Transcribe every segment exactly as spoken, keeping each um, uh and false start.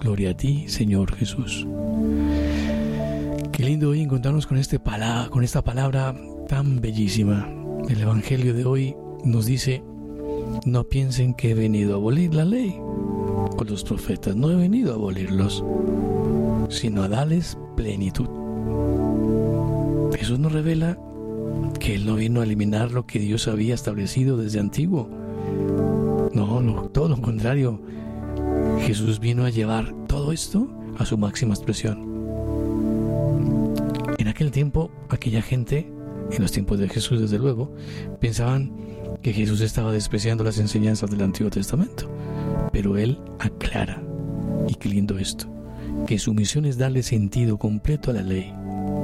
Gloria a ti, Señor Jesús. Qué lindo hoy encontrarnos con, este pala- con esta palabra tan bellísima. El Evangelio de hoy nos dice: no piensen que he venido a abolir la ley o los profetas. No he venido a abolirlos, sino a darles plenitud. Jesús nos revela que Él no vino a eliminar lo que Dios había establecido desde antiguo. No, no, todo lo contrario. Jesús vino a llevar todo esto a su máxima expresión. En aquel tiempo, aquella gente, en los tiempos de Jesús desde luego, pensaban que Jesús estaba despreciando las enseñanzas del Antiguo Testamento. Pero Él aclara, y qué lindo esto, que su misión es darle sentido completo a la ley.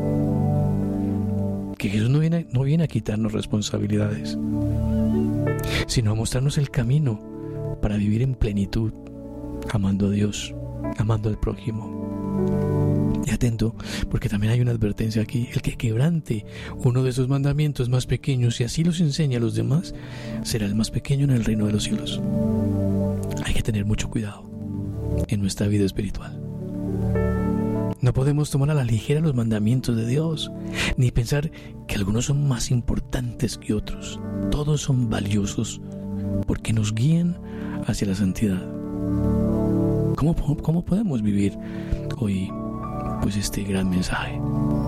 Que Jesús no viene, no viene a quitarnos responsabilidades, sino a mostrarnos el camino para vivir en plenitud, amando a Dios, amando al prójimo. Y atento, porque también hay una advertencia aquí: el que quebrante uno de esos mandamientos más pequeños y así los enseña a los demás, será el más pequeño en el reino de los cielos. Hay que tener mucho cuidado en nuestra vida espiritual. No podemos tomar a la ligera los mandamientos de Dios, ni pensar que algunos son más importantes que otros. Todos son valiosos porque nos guían hacia la santidad. ¿Cómo, cómo podemos vivir hoy pues este gran mensaje?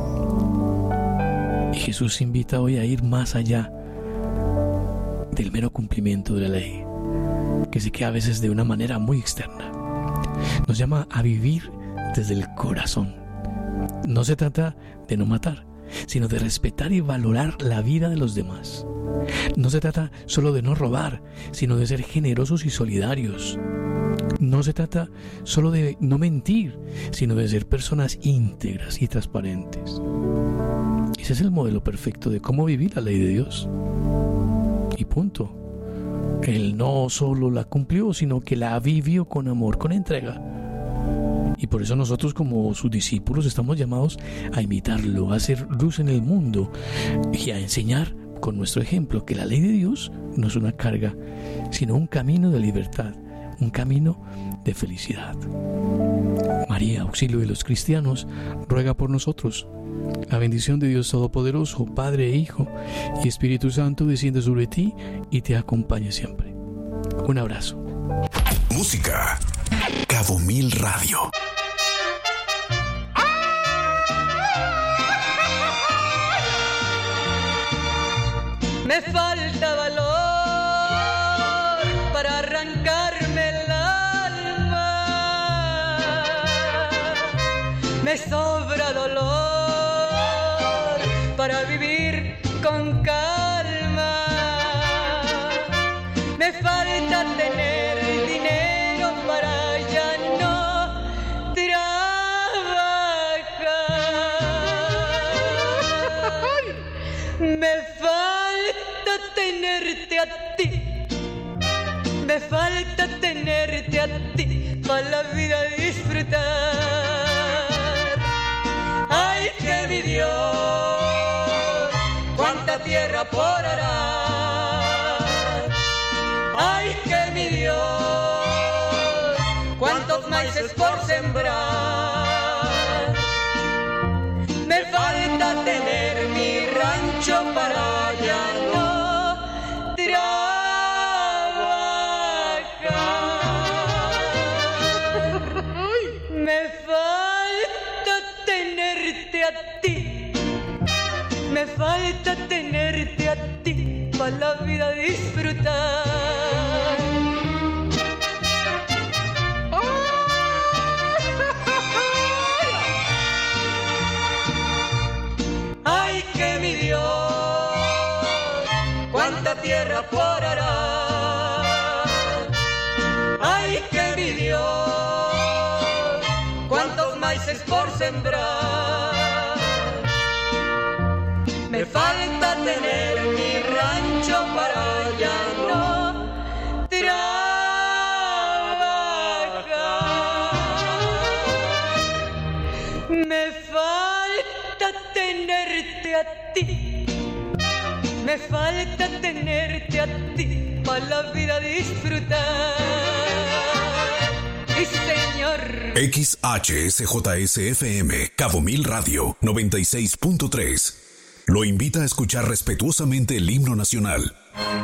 Y Jesús invita hoy a ir más allá del mero cumplimiento de la ley, que se queda a veces de una manera muy externa. Nos llama a vivir desde el corazón. No se trata de no matar, sino de respetar y valorar la vida de los demás. No se trata solo de no robar, sino de ser generosos y solidarios. No se trata solo de no mentir, sino de ser personas íntegras y transparentes. Ese es el modelo perfecto de cómo vivir la ley de Dios. Y punto. Él no solo la cumplió, sino que la vivió con amor, con entrega. Y por eso nosotros, como sus discípulos, estamos llamados a imitarlo, a hacer luz en el mundo y a enseñar con nuestro ejemplo que la ley de Dios no es una carga, sino un camino de libertad, un camino de felicidad. María, auxilio de los cristianos, ruega por nosotros. La bendición de Dios Todopoderoso, Padre e Hijo y Espíritu Santo, desciende sobre ti y te acompañe siempre. Un abrazo. Música. Cabo Mil Radio. Me falta valor para arrancarme el alma. Me sobra dolor para vivir con calma. Me falta tener dinero para ya no trabajar. Me falta tenerte a ti, me falta tenerte a ti para la vida disfrutar. Ay, que mi Dios, cuánta tierra por arar. Ay, que mi Dios, cuántos maíces por sembrar. Me falta tener mi rancho para ya no trabajar. Me falta tenerte a ti, me falta tenerte a ti para la vida disfrutar. Ay, que mi Dios, cuánta tierra por arar. Ay, que mi Dios, cuántos maíces por sembrar. Me falta tener mi rancho para ya no trabajar. Me falta tenerte a ti, me falta tenerte a ti para la vida disfrutar. Y señor, señor. X H S J S F M, Cabo Mil Radio, noventa y seis punto tres. Lo invita a escuchar respetuosamente el himno nacional.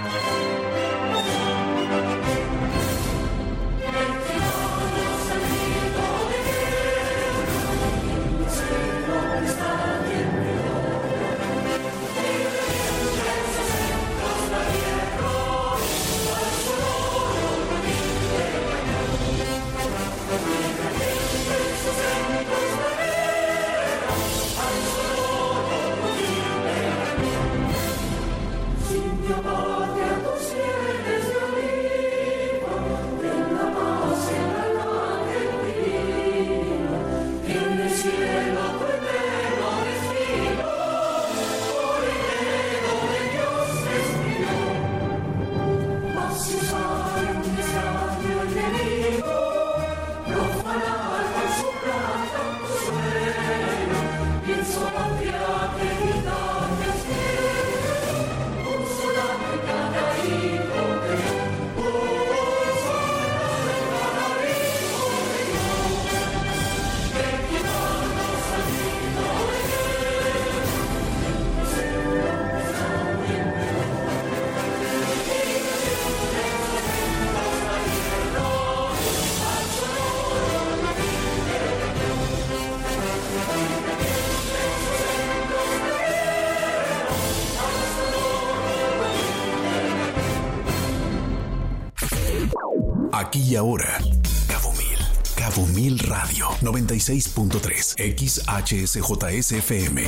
Aquí y ahora, Cabo Mil, Cabo Mil Radio, noventa y seis punto tres, X H S J S F M.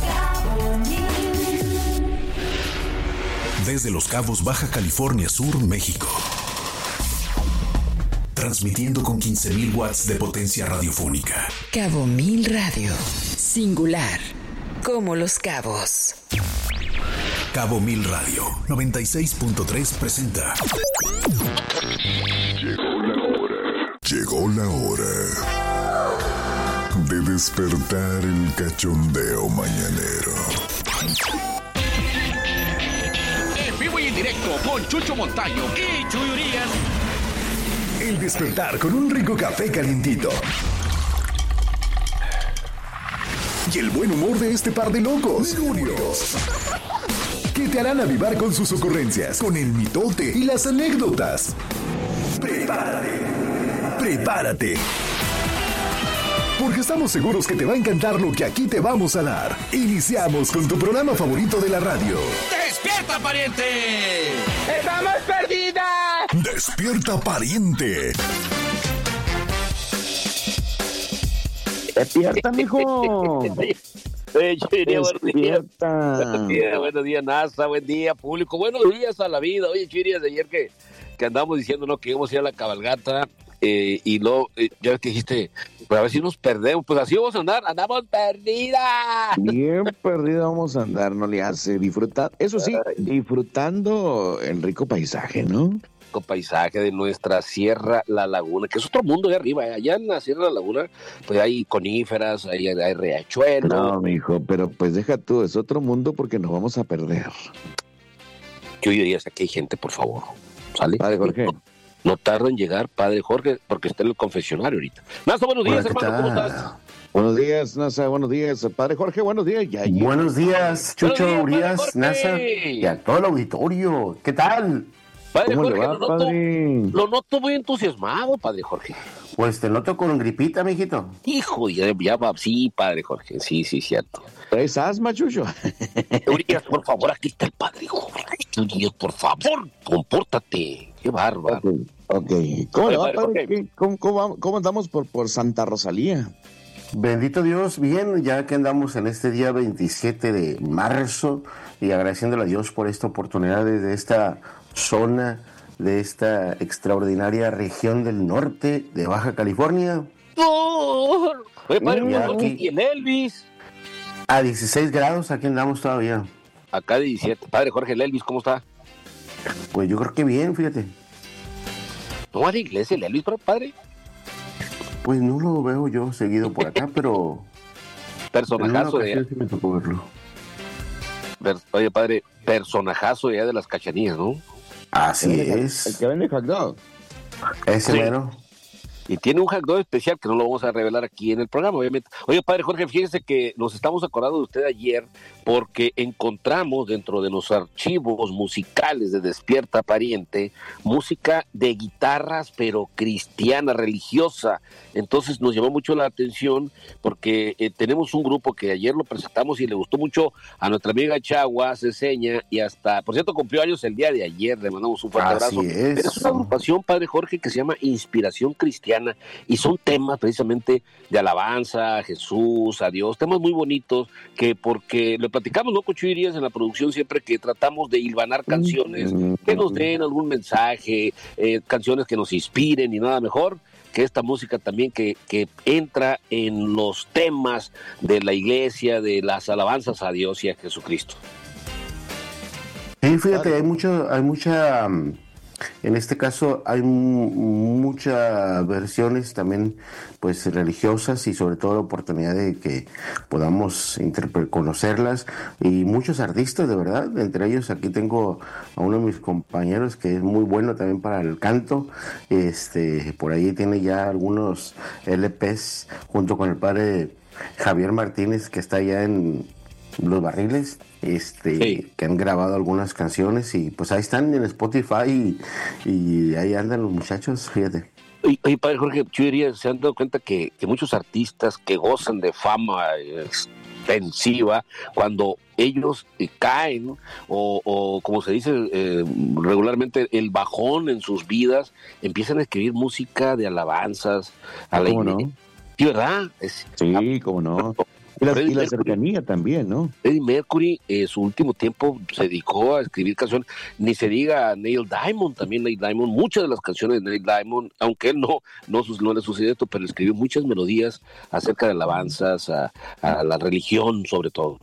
Desde Los Cabos, Baja California Sur, México. Transmitiendo con quince mil watts de potencia radiofónica. Cabo Mil Radio, singular, como Los Cabos. Cabo Mil Radio, noventa y seis punto tres presenta. Llegó la hora. Llegó la hora de despertar el cachondeo mañanero. En vivo y en directo con Chucho Montaño y Chuy Urias. El despertar con un rico café calientito. Y el buen humor de este par de locos. Lurios. Que te harán avivar con sus ocurrencias, con el mitote y las anécdotas. Prepárate, prepárate. Porque estamos seguros que te va a encantar lo que aquí te vamos a dar. Iniciamos con tu programa favorito de la radio. ¡Despierta, pariente! ¡Estamos perdidas! Despierta, pariente. Despierta, mijo. Hey, Chiri, buenos días. Despierta. Buenos días, buenos días, NASA, buen día, público. Buenos días a la vida. Oye, Chiri, desde ayer que, que andamos diciendo, ¿no?, que íbamos a ir a la cabalgata, eh, y luego, eh, ya ves que dijiste, pues a ver si nos perdemos. Pues así vamos a andar, andamos perdidas. Bien perdida vamos a andar, no le hace disfrutar. Eso sí, disfrutando el rico paisaje, ¿no? Con paisaje de nuestra Sierra La Laguna, que es otro mundo de arriba, ¿eh? Allá en la Sierra La Laguna, pues hay coníferas, hay, hay riachuelos. No, mijo, pero pues deja tú, es otro mundo porque nos vamos a perder. Yo diría que aquí hay gente, por favor, ¿sale? Padre Jorge. No, no tarda en llegar, Padre Jorge, porque está en el confesionario ahorita. Nasa, buenos días, Hola, ¿qué hermano, ¿cómo tal? estás? Buenos días, NASA, buenos días. Padre Jorge, buenos días. Ya, ya. Buenos días, Chucho, Buenos días, Urias, Padre NASA Jorge. y a todo el auditorio. ¿Qué tal? Padre ¿Cómo Jorge, le va, lo noto, padre? lo noto muy entusiasmado, Padre Jorge. Pues te noto con gripita, mijito. Hijo, ya, ya va, sí, Padre Jorge, sí, sí, cierto. ¿Traes asma, Chucho? Urias, por favor, aquí está el Padre Jorge. Urias, por favor, compórtate. Qué bárbaro. Ok, ok. ¿Cómo le va, Padre padre? Jorge. ¿Qué- ¿Cómo, cómo, cómo andamos por, por Santa Rosalía? Bendito Dios, bien, ya que andamos en este día veintisiete de marzo y agradeciéndole a Dios por esta oportunidad desde esta zona, de esta extraordinaria región del norte de Baja California, Por- Oye, Padre, Mm, ¿cómo- aquí. ¿y el Elvis? a dieciséis grados, aquí andamos todavía. Acá de diecisiete. Padre Jorge, el Elvis, ¿cómo está? Pues yo creo que bien, fíjate. ¿No va a la iglesia el Elvis, padre? Pues no lo veo yo seguido por acá, pero en una Personajazo ocasión de... sí me tocó verlo. per- Oye, padre, personajazo de allá de las Cachanillas, ¿no? Así El es. que vende hot dog. Ese Sí. mero. y tiene un hack dog especial que no lo vamos a revelar aquí en el programa, obviamente. Oye, padre Jorge, fíjese que nos estamos acordando de usted ayer porque encontramos dentro de los archivos musicales de Despierta Pariente música de guitarras, pero cristiana, religiosa. Entonces nos llamó mucho la atención porque eh, tenemos un grupo que ayer lo presentamos y le gustó mucho a nuestra amiga Chagua, Ceseña, y hasta, por cierto, cumplió años el día de ayer, le mandamos un fuerte Así abrazo. es. Pero es una agrupación, padre Jorge, que se llama Inspiración Cristiana y son temas precisamente de alabanza a Jesús, a Dios, temas muy bonitos que porque lo platicamos, ¿no, Cocho Irías, en la producción siempre que tratamos de hilvanar canciones que nos den algún mensaje, eh, canciones que nos inspiren y nada mejor que esta música también que, que entra en los temas de la iglesia, de las alabanzas a Dios y a Jesucristo. Sí, fíjate, hay mucho, hay mucha, en este caso hay muchas versiones también pues religiosas y sobre todo la oportunidad de que podamos interpre- conocerlas y muchos artistas de verdad, entre ellos aquí tengo a uno de mis compañeros que es muy bueno también para el canto, este por ahí tiene ya algunos L Pes junto con el padre Javier Martínez que está allá en Los Barriles, este sí. que han grabado algunas canciones y pues ahí están en Spotify y, y ahí andan los muchachos, fíjate. Oye, oye padre Jorge, yo diría, se han dado cuenta que, que muchos artistas que gozan de fama extensiva, cuando ellos eh, caen o, o como se dice eh, regularmente el bajón en sus vidas, empiezan a escribir música de alabanzas a la ¿Cómo iglesia. no? Sí, ¿verdad? Es, sí, cómo no. Y la, y la cercanía también, ¿no? Freddie Mercury, eh, su último tiempo se dedicó a escribir canciones, ni se diga Neil Diamond, también Neil Diamond, muchas de las canciones de Neil Diamond, aunque él no, no, no le sucedió esto, pero escribió muchas melodías acerca de alabanzas, a, a la religión sobre todo.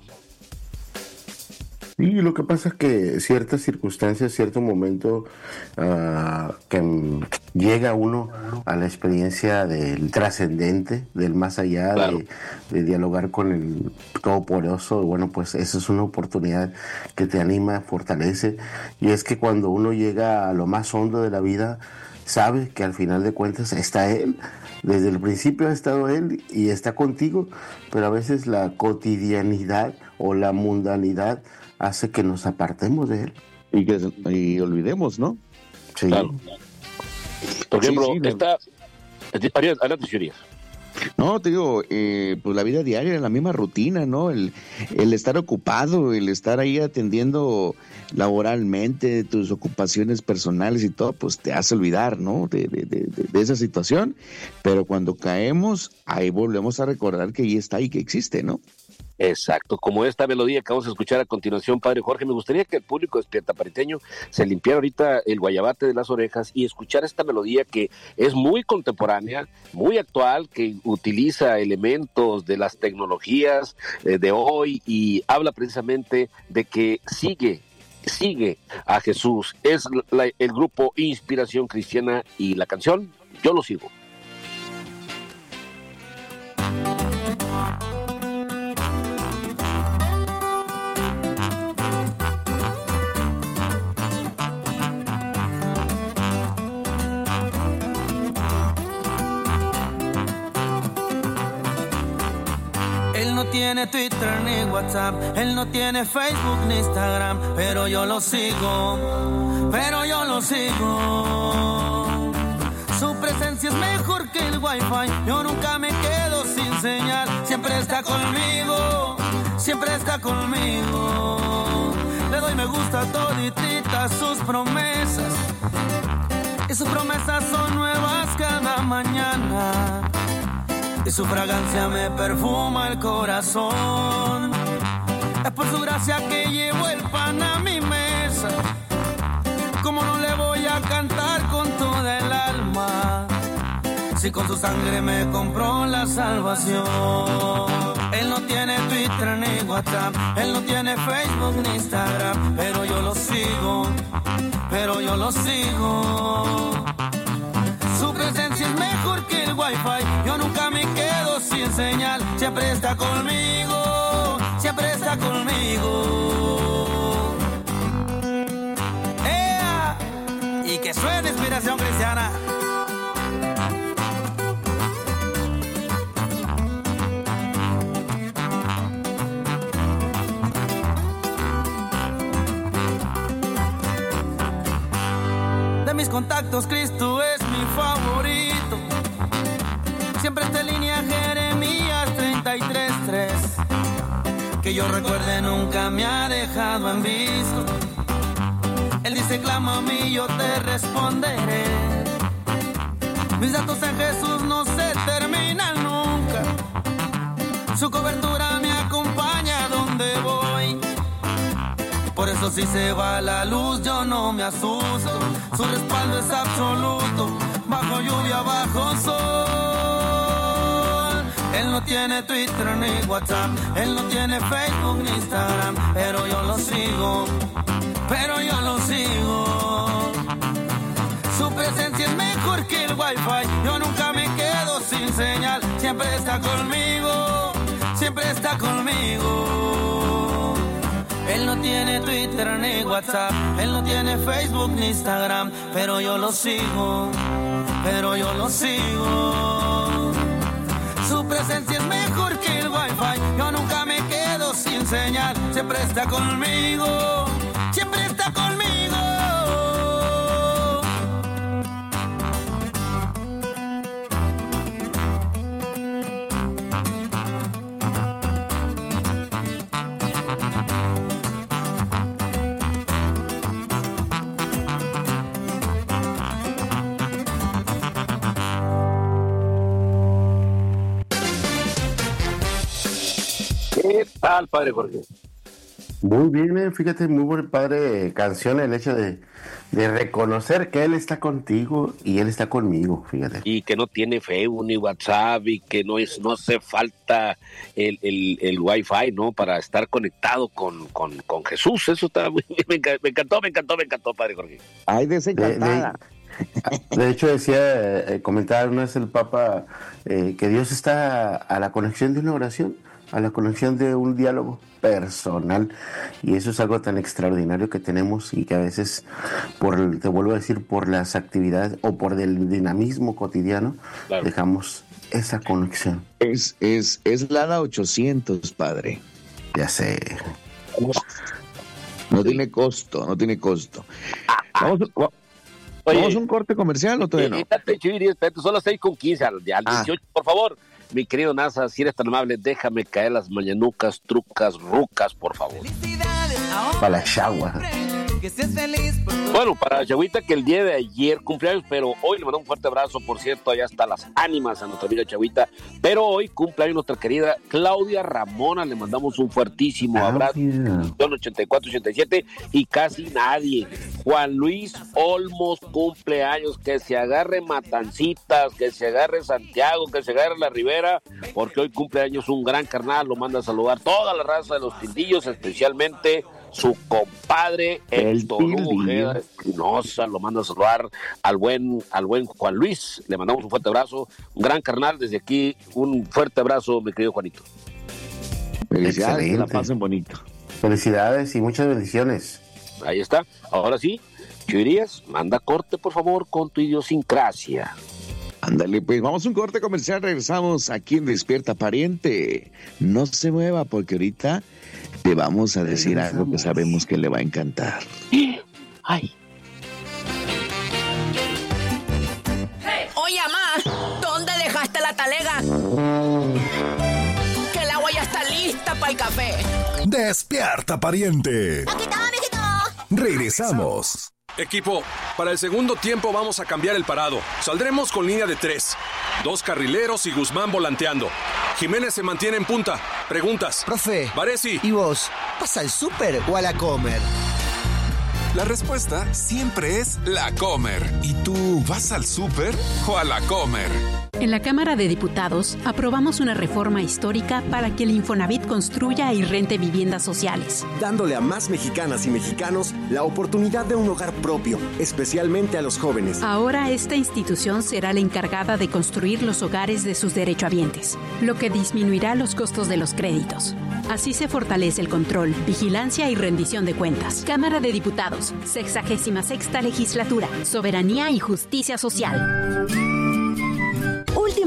Sí, lo que pasa es que ciertas circunstancias, cierto momento uh, que m- llega uno a la experiencia del trascendente, del más allá, claro. de, de dialogar con el Todopoderoso, bueno, pues esa es una oportunidad que te anima, fortalece, y es que cuando uno llega a lo más hondo de la vida, sabe que al final de cuentas está Él. Desde el principio ha estado Él y está contigo, pero a veces la cotidianidad o la mundanidad hace que nos apartemos de Él. Y que y olvidemos, ¿no? Sí. Claro. Por ejemplo, sí, sí, esta... Adelante, Churias. No, te digo, eh, pues la vida diaria, la misma rutina, ¿no? El, el estar ocupado, el estar ahí atendiendo laboralmente tus ocupaciones personales y todo, pues te hace olvidar, ¿no? De, de, de, de esa situación. Pero cuando caemos, ahí volvemos a recordar que ahí está y que existe, ¿no? Exacto, como esta melodía que vamos a escuchar a continuación, padre Jorge, me gustaría que el público despierta pariteño se limpiara ahorita el guayabate de las orejas y escuchar esta melodía que es muy contemporánea, muy actual, que utiliza elementos de las tecnologías eh, de hoy y habla precisamente de que sigue, sigue a Jesús. Es la, el grupo Inspiración Cristiana y la canción Yo lo sigo. No tiene Twitter ni WhatsApp, él no tiene Facebook ni Instagram, pero yo lo sigo, pero yo lo sigo. Su presencia es mejor que el wifi, yo nunca me quedo sin señal, siempre está conmigo, siempre está conmigo. Le doy me gusta a todititas sus promesas, y sus promesas son nuevas cada mañana. Y su fragancia me perfuma el corazón. Es por su gracia que llevo el pan a mi mesa. ¿Cómo no le voy a cantar con toda el alma? Si con su sangre me compró la salvación. Él no tiene Twitter ni WhatsApp, él no tiene Facebook ni Instagram, pero yo lo sigo, pero yo lo sigo. Su presencia es mejor que el wifi, yo nunca me quedo sin señal, siempre está conmigo, siempre está conmigo. ¡Ea! Y que suene Inspiración Cristiana. contactos, Cristo es mi favorito. Siempre está en línea Jeremías treinta y tres tres. Que yo recuerde nunca me ha dejado en visto. Él dice clama a mí, yo te responderé. Mis datos en Jesús no se terminan nunca. Su cobertura me acompaña donde voy. Por eso si se va la luz yo no me asusto. Su respaldo es absoluto. Bajo lluvia, bajo sol. Él no tiene Twitter ni WhatsApp. Él no tiene Facebook ni Instagram. Pero yo lo sigo. Pero yo lo sigo. Su presencia es mejor que el wifi. Yo nunca me quedo sin señal. Siempre está conmigo. Siempre está conmigo. Él no tiene Twitter ni WhatsApp. Él no tiene Facebook ni Instagram. Pero yo lo sigo. Pero yo lo sigo. Su presencia es mejor que el wifi. Yo nunca me quedo sin señal. Siempre está conmigo. Siempre está conmigo. ¿Qué tal, padre Jorge? Muy bien, fíjate, muy buen padre canción, el hecho de, de reconocer que Él está contigo y Él está conmigo, fíjate. Y que no tiene Facebook ni WhatsApp y que no es no hace falta el, el, el Wi-Fi, ¿no? Para estar conectado con, con, con Jesús. Eso está muy bien, me encantó, me encantó, me encantó, padre Jorge. Ay, desencantada. De, de, de hecho decía, eh, comentaba una vez el Papa, eh, que Dios está a la conexión de una oración, a la conexión de un diálogo personal, y eso es algo tan extraordinario que tenemos y que a veces, por te vuelvo a decir, por las actividades o por el dinamismo cotidiano, claro, dejamos esa conexión. Es, es, es Lada ochocientos, padre. Ya sé. No tiene costo, no tiene costo. Vamos, vamos Oye, a un corte comercial o todavía no. Espérate, Chiviri, espérate, son las seis con quince, al, al dieciocho, ah. Por favor. Mi querido NASA, si eres tan amable, déjame caer las mañanucas, trucas, rucas, por favor. Para la chagua. Bueno, para Chagüita, que el día de ayer cumpleaños, pero hoy le mando un fuerte abrazo, por cierto, allá está las ánimas a nuestra amiga Chagüita, pero hoy cumpleaños nuestra querida Claudia Ramona, le mandamos un fuertísimo abrazo, son ochenta y cuatro, ochenta y siete, y casi nadie. Juan Luis Olmos cumpleaños, que se agarre Matancitas, que se agarre Santiago, que se agarre La Ribera, porque hoy cumpleaños un gran carnal, lo manda a saludar toda la raza de los Tildillos, especialmente su compadre el Toluco Ojeda Espinosa, lo manda a saludar al buen, al buen Juan Luis, le mandamos un fuerte abrazo, un gran carnal, desde aquí un fuerte abrazo, mi querido Juanito. Felicidades, que la pasen bonito. Felicidades y muchas bendiciones. Ahí está, ahora sí, Chuirías, manda corte por favor con tu idiosincrasia. Ándale, pues vamos a un corte comercial, regresamos aquí en Despierta Pariente. No se mueva porque ahorita te vamos a decir regresamos. Algo que sabemos que le va a encantar. Ay. Oye, mamá, ¿dónde dejaste la talega? Que el agua ya está lista para el café. Despierta Pariente. Aquí está, mijito. Regresamos. Equipo, para el segundo tiempo vamos a cambiar el parado. Saldremos con línea de tres. Dos carrileros y Guzmán volanteando. Jiménez se mantiene en punta. Preguntas. Profe. Varesi. ¿Y vos? ¿Vas al súper o a la Comer? La respuesta siempre es la Comer. ¿Y tú vas al súper o a la Comer? En la Cámara de Diputados aprobamos una reforma histórica para que el Infonavit construya y rente viviendas sociales, dándole a más mexicanas y mexicanos la oportunidad de un hogar propio, especialmente a los jóvenes. Ahora esta institución será la encargada de construir los hogares de sus derechohabientes, lo que disminuirá los costos de los créditos. Así se fortalece el control, vigilancia y rendición de cuentas. Cámara de Diputados, sexagésima sexta legislatura, soberanía y justicia social. Última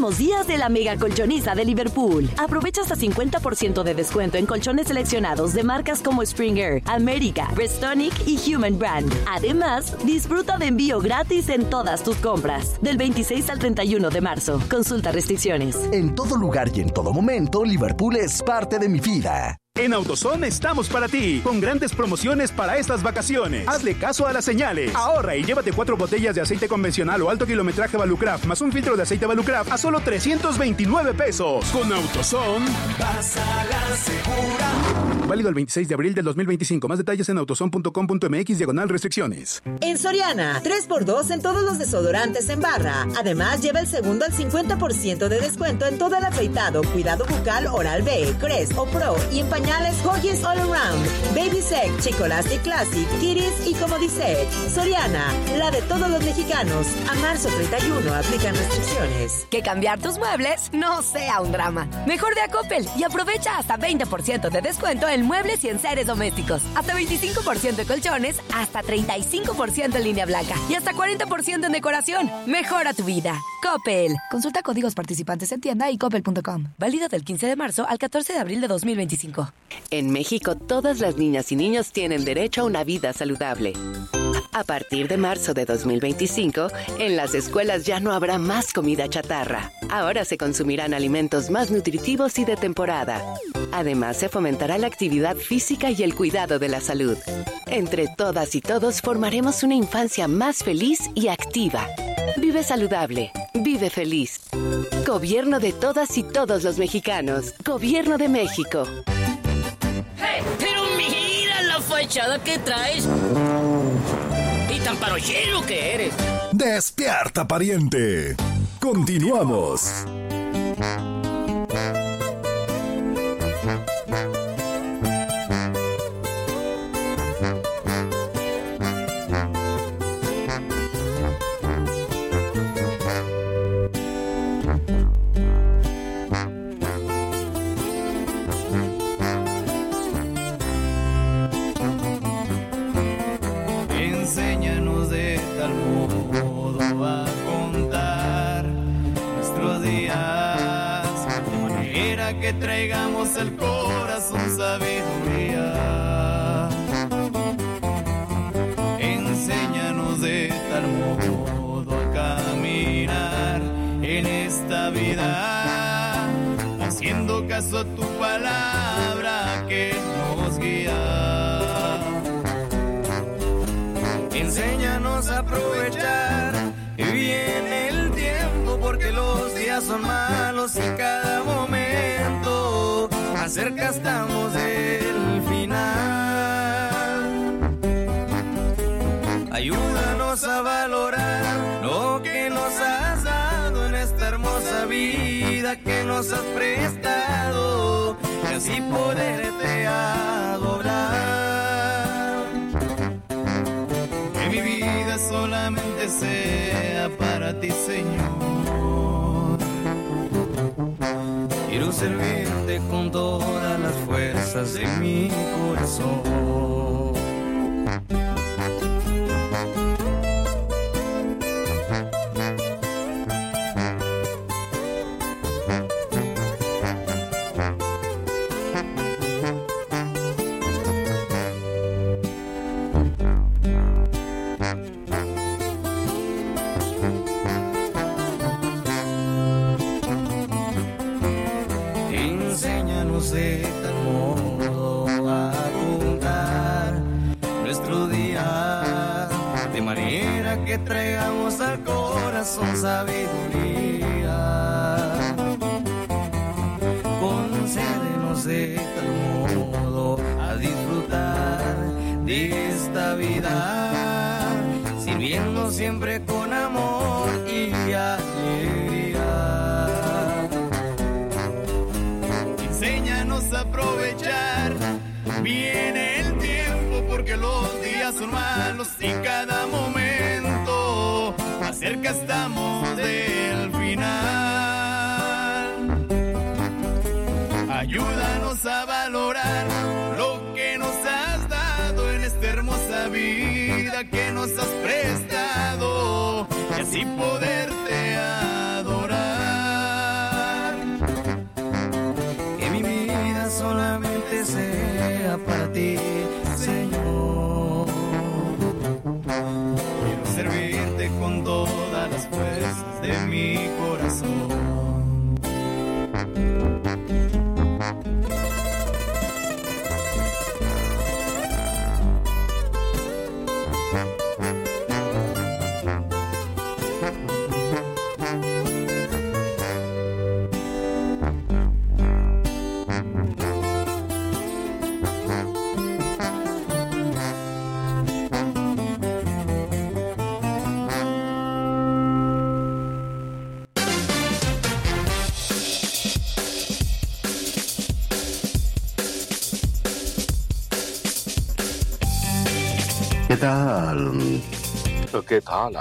últimos días de la mega colchoniza de Liverpool. Aprovecha hasta cincuenta por ciento de descuento en colchones seleccionados de marcas como Springer, América, Restonic y Human Brand. Además, disfruta de envío gratis en todas tus compras. Del veintiséis al treinta y uno de marzo. Consulta restricciones. En todo lugar y en todo momento, Liverpool es parte de mi vida. En AutoZone estamos para ti, con grandes promociones para estas vacaciones. Hazle caso a las señales. Ahorra y llévate cuatro botellas de aceite convencional o alto kilometraje Valucraft más un filtro de aceite Valucraft a solo trescientos veintinueve pesos. Con AutoZone, vas a la segura. Válido el veintiséis de abril del dos mil veinticinco. Más detalles en autozone punto com punto m x diagonal restricciones. En Soriana, tres por dos en todos los desodorantes en barra. Además, lleva el segundo al cincuenta por ciento de descuento en todo el afeitado, cuidado bucal Oral-B, Crest o Pro y en pañales Huggies All Around, Baby Sec, Chicolastic Classic, Kitties y Comodisec. Soriana, la de todos los mexicanos. A marzo treinta y uno aplican restricciones. Que cambiar tus muebles no sea un drama. Mejor de a Coppel y aprovecha hasta veinte por ciento de descuento en muebles y enseres domésticos. Hasta veinticinco por ciento en colchones, hasta treinta y cinco por ciento en línea blanca y hasta cuarenta por ciento en decoración. Mejora tu vida. Coppel. Consulta códigos participantes en tienda y coppel punto com. Válido del quince de marzo al catorce de abril de dos mil veinticinco. En México, todas las niñas y niños tienen derecho a una vida saludable. A partir de marzo de dos mil veinticinco, en las escuelas ya no habrá más comida chatarra. Ahora se consumirán alimentos más nutritivos y de temporada. Además, se fomentará la actividad física y el cuidado de la salud. Entre todas y todos formaremos una infancia más feliz y activa. Vive saludable, vive feliz. Gobierno de todas y todos los mexicanos. Gobierno de México. Hey, pero mira la fachada que traes. Y tan parochero que eres. Despierta, pariente. Continuamos. Enséñanos de tal modo a contar nuestros días, de manera que traigamos al corazón sabiduría. Enséñanos de tal modo a caminar en esta vida, haciendo caso a tu palabra que nos guía. Enséñanos a aprovechar bien el tiempo, porque los días son malos y cada momento más cerca estamos del final. Ayúdanos a valorar lo que nos has dado en esta hermosa vida que nos has prestado y así poderte adorar. Que mi vida solamente sea para ti, Señor. Quiero servirte con todas las fuerzas de mi corazón. Enséñanos de tal modo a contar nuestros días, de manera que traigamos al corazón sabiduría. Concédenos de tal modo a disfrutar de esta vida, sirviendo siempre con amor y alegría. Enséñanos a aprovechar bien el tiempo, porque los días son malos y cada momento más cerca estamos del final. Ayúdanos a valorar lo que nos has dado en esta hermosa vida que nos has prestado y así poderte adorar. ¿Qué tal? ¿Qué tal?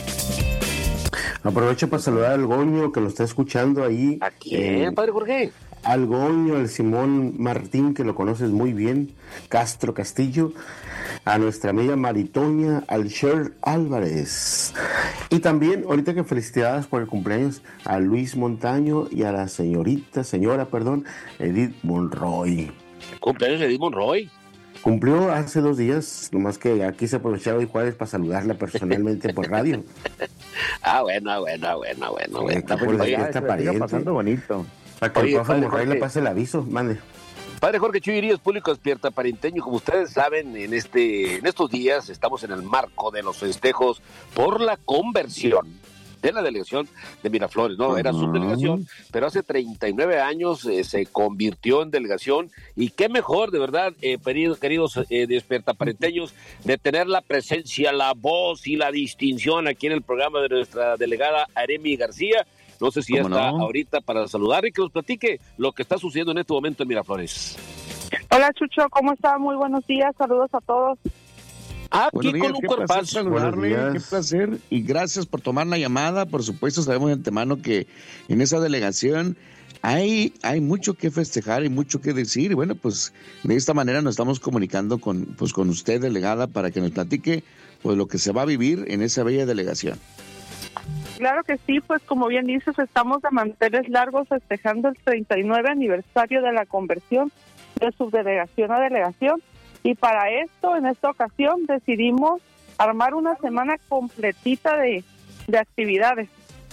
Aprovecho para saludar al Goño que lo está escuchando ahí. ¿A quién, eh, padre Jorge? Al Goño, al Simón Martín, que lo conoces muy bien, Castro Castillo, a nuestra amiga Maritoña, al Sher Álvarez. Y también, ahorita que felicidades por el cumpleaños, a Luis Montaño y a la señorita, señora, perdón, Edith Monroy. ¿Cumpleaños de Edith Monroy? Cumplió hace dos días, nomás que aquí se aprovechaba hoy jueves para saludarla personalmente por radio. Ah, bueno, bueno, bueno, bueno. Sí, está por la fiesta pariente. Pasando bonito. Para que Oye, el profe Monroy le pase el aviso, mande. Padre Jorge Chuyurías, público despierta parinteño, como ustedes saben, en este, en estos días estamos en el marco de los festejos por la conversión de la delegación de Miraflores, ¿no? Era subdelegación, pero hace treinta y nueve años eh, se convirtió en delegación, y qué mejor, de verdad, eh, queridos, queridos eh, despertaparenteños, de tener la presencia, la voz y la distinción aquí en el programa de nuestra delegada Aremi García. No sé si ya está no? ahorita para saludar y que nos platique lo que está sucediendo en este momento en Miraflores. Hola, Chucho, ¿cómo está? Muy buenos días, saludos a todos. Aquí con un cuerpazo. Saludarle, qué placer, y gracias por tomar la llamada. Por supuesto, sabemos de antemano que en esa delegación hay, hay mucho que festejar y mucho que decir. Y bueno, pues de esta manera nos estamos comunicando con, pues, con usted, delegada, para que nos platique pues lo que se va a vivir en esa bella delegación. Claro que sí, pues como bien dices, estamos de manteles largos festejando el treinta y nueve aniversario de la conversión de subdelegación a delegación. Y para esto, en esta ocasión, decidimos armar una semana completita de, de actividades.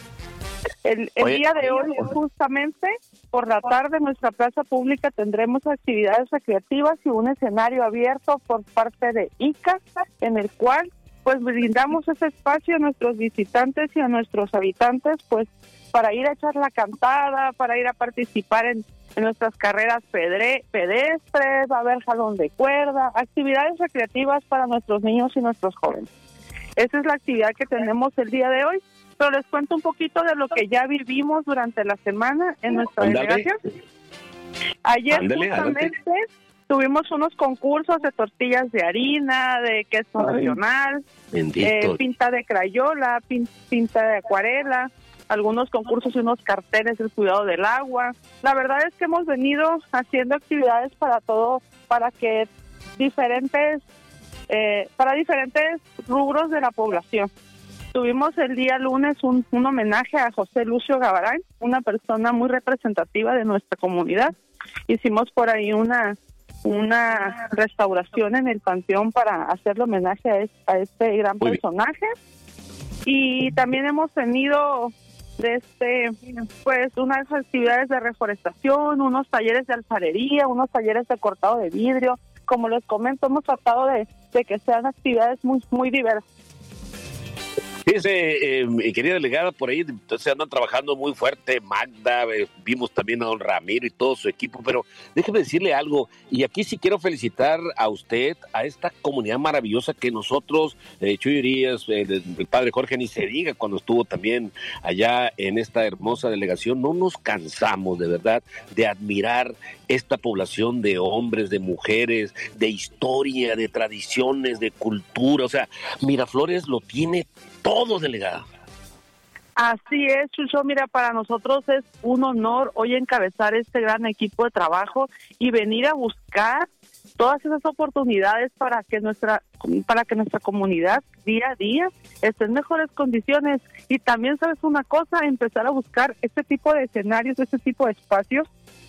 El, el día de hoy, justamente, por la tarde, en nuestra plaza pública tendremos actividades recreativas y un escenario abierto por parte de I C A, en el cual pues brindamos ese espacio a nuestros visitantes y a nuestros habitantes, pues para ir a echar la cantada, para ir a participar en en nuestras carreras pedre, pedestres, va a haber jalón de cuerda, actividades recreativas para nuestros niños y nuestros jóvenes. Esa es la actividad que tenemos el día de hoy, pero les cuento un poquito de lo que ya vivimos durante la semana en nuestra Andale. delegación. Ayer Andale, justamente adelante. tuvimos unos concursos de tortillas de harina, de queso nacional, eh, pinta de crayola, pin, pinta de acuarela, algunos concursos y unos carteles del cuidado del agua. La verdad es que hemos venido haciendo actividades para todo, para que diferentes, eh, para diferentes rubros de la población. Tuvimos el día lunes un, un homenaje a José Lucio Gavarán, una persona muy representativa de nuestra comunidad. Hicimos por ahí una una restauración en el panteón para hacerle homenaje a, es, a este gran muy personaje. Y también hemos tenido de este pues unas actividades de reforestación, unos talleres de alfarería, unos talleres de cortado de vidrio. Como les comento, hemos tratado de, de que sean actividades muy muy diversas. Fíjese, eh, mi querida delegada, por ahí entonces andan trabajando muy fuerte Magda, eh, vimos también a don Ramiro y todo su equipo, pero déjeme decirle algo, y aquí sí quiero felicitar a usted, a esta comunidad maravillosa que nosotros, eh, Chuyurías, eh, el, el padre Jorge, ni se diga cuando estuvo también allá en esta hermosa delegación, no nos cansamos de verdad de admirar esta población de hombres, de mujeres, de historia, de tradiciones, de cultura, o sea, Miraflores lo tiene todo, delegada. Así es, Chucho. Mira, para nosotros es un honor hoy encabezar este gran equipo de trabajo y venir a buscar todas esas oportunidades para que nuestra para que nuestra comunidad día a día esté en mejores condiciones. Y también, ¿sabes una cosa? Empezar a buscar este tipo de escenarios, este tipo de espacios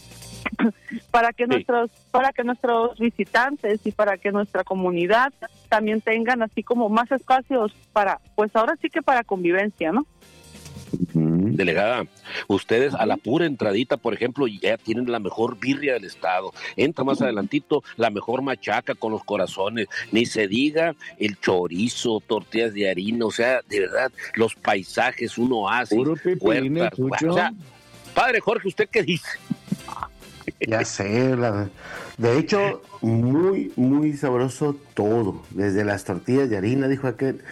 para que sí. nuestros para que nuestros visitantes y para que nuestra comunidad también tengan así como más espacios para, pues ahora sí que para convivencia, ¿no? Delegada, ustedes a la pura entradita, por ejemplo, ya tienen la mejor birria del estado. Entra más adelantito la mejor machaca con los corazones, ni se diga el chorizo, tortillas de harina, o sea, de verdad, los paisajes, un oasis, puertas, o sea, padre Jorge, ¿usted qué dice? Ya sé, la, de hecho, muy, muy sabroso todo, desde las tortillas de harina, dijo aquel,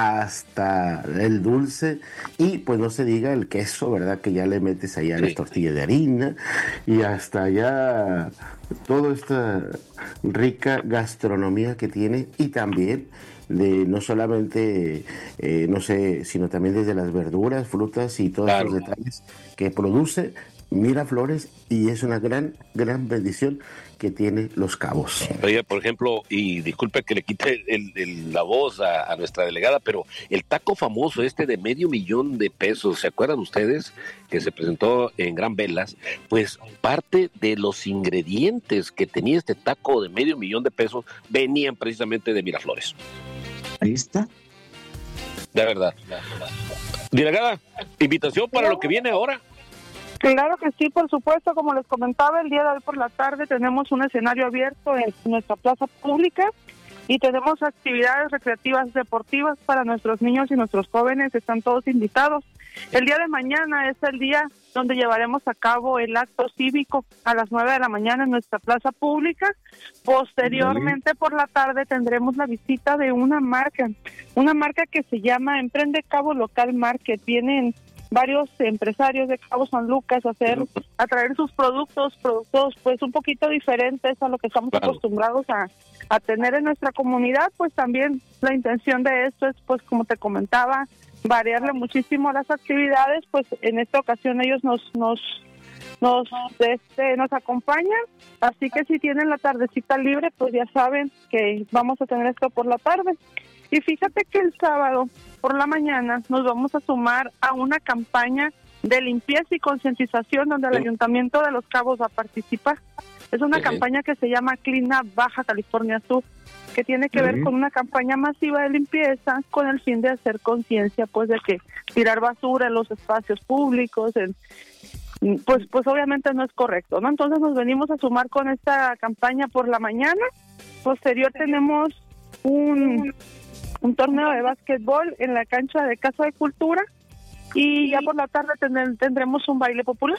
hasta el dulce, y pues no se diga el queso, ¿verdad? Que ya le metes allá sí. las tortillas de harina, y hasta allá toda esta rica gastronomía que tiene, y también de no solamente, eh, no sé, sino también desde las verduras, frutas y todos claro. los detalles que produce Miraflores, y es una gran, gran bendición que tiene Los Cabos. Oye, por ejemplo, y disculpe que le quite el, el, la voz a, a nuestra delegada, pero el taco famoso este de medio millón de pesos, ¿se acuerdan ustedes? Que se presentó en Gran Velas, pues parte de los ingredientes que tenía este taco de medio millón de pesos venían precisamente de Miraflores. Ahí está. De verdad. Delegada, invitación para lo que viene ahora. Claro que sí, por supuesto, como les comentaba, el día de hoy por la tarde tenemos un escenario abierto en nuestra plaza pública y tenemos actividades recreativas deportivas para nuestros niños y nuestros jóvenes, están todos invitados. El día de mañana es el día donde llevaremos a cabo el acto cívico a las nueve de la mañana en nuestra plaza pública. Posteriormente por la tarde tendremos la visita de una marca, una marca que se llama Emprende Cabo Local Market. Vienen varios empresarios de Cabo San Lucas a hacer, a traer sus productos, productos pues un poquito diferentes a lo que estamos claro. acostumbrados a, a tener en nuestra comunidad. Pues también la intención de esto es, pues como te comentaba, variarle muchísimo las actividades. Pues en esta ocasión ellos nos nos nos este nos acompañan, así que si tienen la tardecita libre, pues ya saben que vamos a tener esto por la tarde. Y fíjate que el sábado por la mañana nos vamos a sumar a una campaña de limpieza y concientización donde el Ayuntamiento de Los Cabos va a participar. Es una uh-huh. campaña que se llama Clean Up Baja California Sur, que tiene que uh-huh. ver con una campaña masiva de limpieza con el fin de hacer conciencia, pues, de que tirar basura en los espacios públicos, en, pues, pues obviamente no es correcto, ¿no? Entonces nos venimos a sumar con esta campaña por la mañana. Posterior tenemos un... un torneo de básquetbol en la cancha de Casa de Cultura y ya por la tarde tendremos, tendremos un baile popular.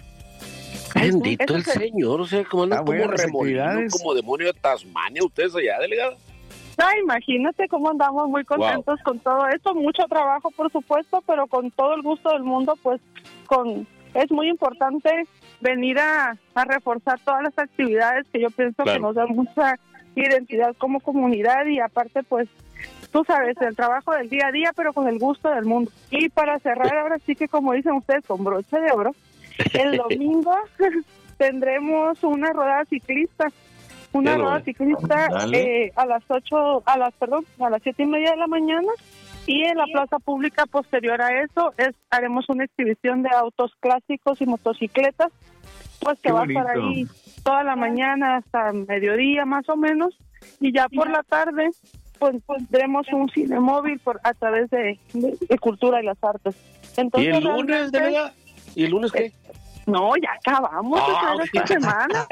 Bendito el señor, o sea, como andan como remolino, como demonio de Tasmania, ustedes allá, delegada. Ah, imagínate cómo andamos muy contentos wow. con todo esto, mucho trabajo por supuesto, pero con todo el gusto del mundo, pues con es muy importante venir a, a reforzar todas las actividades que yo pienso claro. que nos dan mucha identidad como comunidad y aparte pues tú sabes, el trabajo del día a día, pero con el gusto del mundo. Y para cerrar, ahora sí que como dicen ustedes, con broche de oro, el domingo tendremos una rueda ciclista, una rueda ciclista eh, a las ocho, a las, perdón, a las siete y media de la mañana, y en la plaza pública posterior a eso es, haremos una exhibición de autos clásicos y motocicletas, pues que Qué va bonito. a estar ahí toda la mañana hasta mediodía más o menos, y ya por la tarde pues tendremos un cine móvil por a través de, de, de Cultura y las Artes. Entonces, ¿y el lunes, de verdad? ¿Y el lunes qué? Eh, no, ya acabamos ah, de esta semana.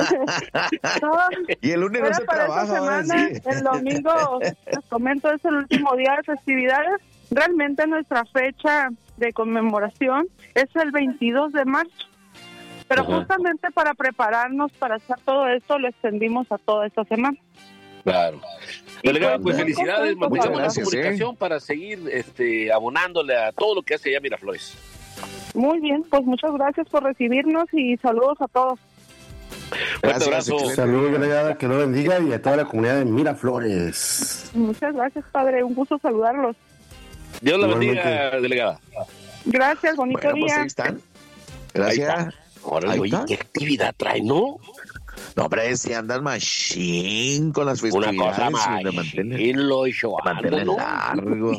no, y el lunes no se trabaja. Semana, sí. El domingo, les comento, es el último día de festividades. Realmente nuestra fecha de conmemoración es el veintidós de marzo. Pero Ajá. justamente para prepararnos para hacer todo esto, lo extendimos a toda esta semana. Claro. Delegada, pues felicidades, mucha buena comunicación ¿eh? para seguir este, abonándole a todo lo que hace allá Miraflores. Muy bien, pues muchas gracias por recibirnos y saludos a todos. Gracias, saludos, delegada, que lo bendiga y a toda la comunidad de Miraflores. Muchas gracias, padre, un gusto saludarlos. Dios la bendiga, delegada. Gracias, bonito bueno, día. Pues ahí están. Gracias. Ahora, oye, ¿qué actividad trae, no? No, hombre, si andan machín con las festividades. Una cosa machín, lo hizo ¿no? largo.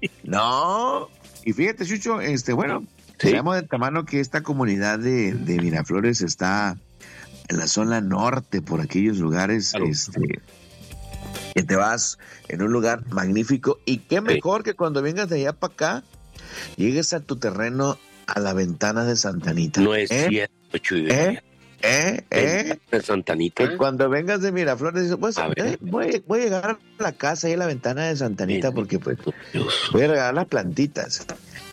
No, y fíjate, Chucho, este, bueno, ¿Sí? sabemos de antemano que esta comunidad de, de Miraflores está en la zona norte, por aquellos lugares, claro. este, que te vas en un lugar magnífico, y qué mejor sí. que cuando vengas de allá para acá, llegues a tu terreno a la Ventana de Santa Anita. No es ¿Eh? cierto, Chuy. ¿Eh? ¿Eh? ¿Eh? De Santa Anita. Que cuando vengas de Miraflores, dices, pues, eh, voy, voy a llegar a la casa y a la Ventana de Santa Anita porque pues Dios. voy a regalar las plantitas.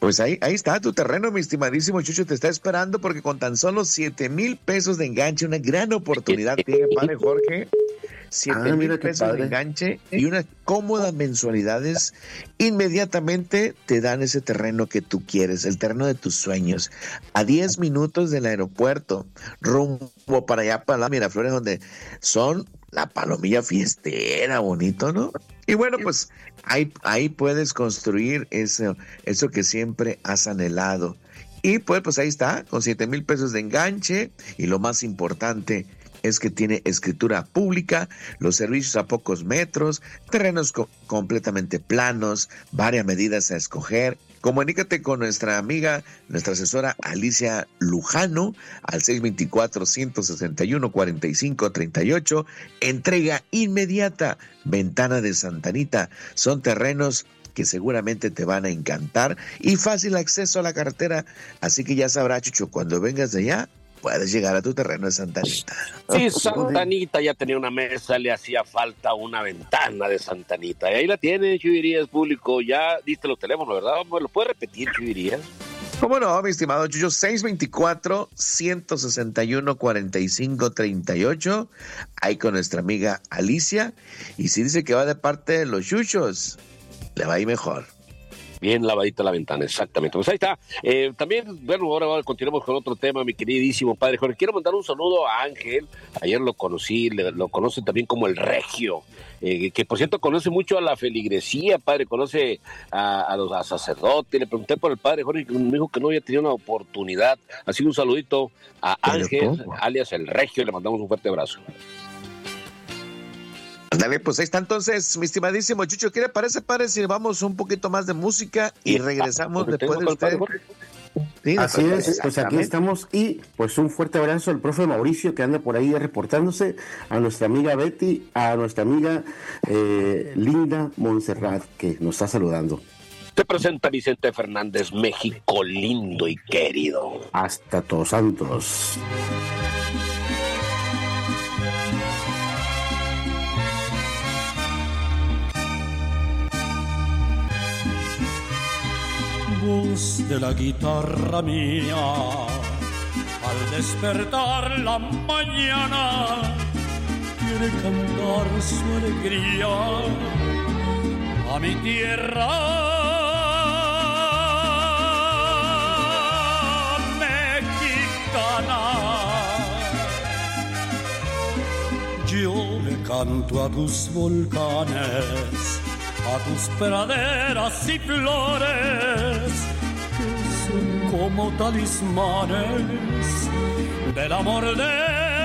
Pues ahí, ahí está tu terreno, mi estimadísimo Chucho, te está esperando porque con tan solo siete mil pesos de enganche, una gran oportunidad tiene padre Jorge. Siete Ah, mil mira qué pesos padre. de enganche y unas cómodas mensualidades. Inmediatamente te dan ese terreno que tú quieres, el terreno de tus sueños, a diez minutos del aeropuerto, rumbo para allá, para la Miraflores, donde son la palomilla fiestera, bonito, ¿no? Y bueno, pues ahí, ahí puedes construir eso, eso que siempre has anhelado. Y pues, pues ahí está, con siete mil pesos de enganche, y lo más importante es que tiene escritura pública, los servicios a pocos metros, terrenos co- completamente planos, varias medidas a escoger. Comunícate con nuestra amiga, nuestra asesora Alicia Lujano al seis dos cuatro, uno seis uno, cuatro cinco tres ocho. Entrega inmediata, Ventana de Santa Anita. Son terrenos que seguramente te van a encantar y fácil acceso a la carretera. Así que ya sabrás, Chucho, cuando vengas de allá, puedes llegar a tu terreno de Santa Anita. Sí, Santa Anita ya tenía una mesa, le hacía falta una ventana de Santa Anita. Y ahí la tiene, Chuyerías Público. Ya diste los teléfonos, ¿verdad? ¿Lo puedes repetir, Chuyerías? ¿Cómo no, mi estimado Chucho? seis dos cuatro, uno seis uno, cuatro cinco tres ocho. Ahí con nuestra amiga Alicia. Y si dice que va de parte de los Chuchos, le va a ir mejor. Bien lavadita la ventana, exactamente. Pues ahí está. Eh, también, bueno, ahora continuamos con otro tema, mi queridísimo padre Jorge. Quiero mandar un saludo a Ángel. Ayer lo conocí, le, lo conoce también como el Regio, eh, que por cierto conoce mucho a la feligresía, padre, conoce a, a los a sacerdotes. Le pregunté por el padre Jorge, me dijo que no había tenido una oportunidad. Así que un saludito a Ángel, alias el Regio, y le mandamos un fuerte abrazo. Dale, pues ahí está entonces, mi estimadísimo Chucho. ¿Qué le parece, padre, si vamos un poquito más de música y regresamos después de usted? Sí, así es, pues aquí estamos y pues un fuerte abrazo al profe Mauricio que anda por ahí reportándose, a nuestra amiga Betty, a nuestra amiga eh, Linda Montserrat que nos está saludando. Te presenta Vicente Fernández, México lindo y querido. Hasta Todos Santos. Voz de la guitarra mía, al despertar la mañana, quiere cantar su alegría a mi tierra mexicana. Yo le canto a tus volcanes, a tus praderas y flores, que son como talismanes del amor de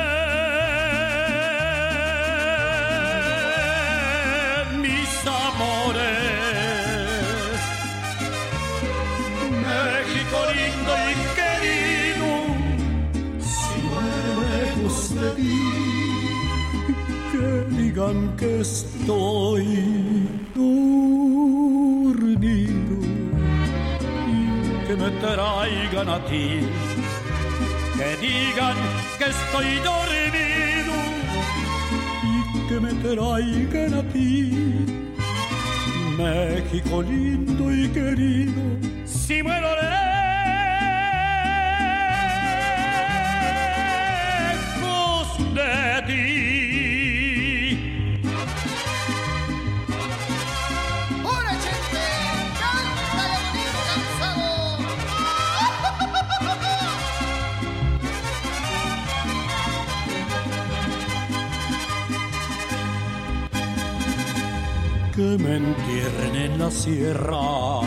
mis amores. México lindo y querido, si muero lejos de ti, que digan que estoy dormido y que me traigan a ti, que digan que estoy dormido y que me traigan a ti. México lindo y querido, si muero lejos de ti. Que me entierren en la sierra,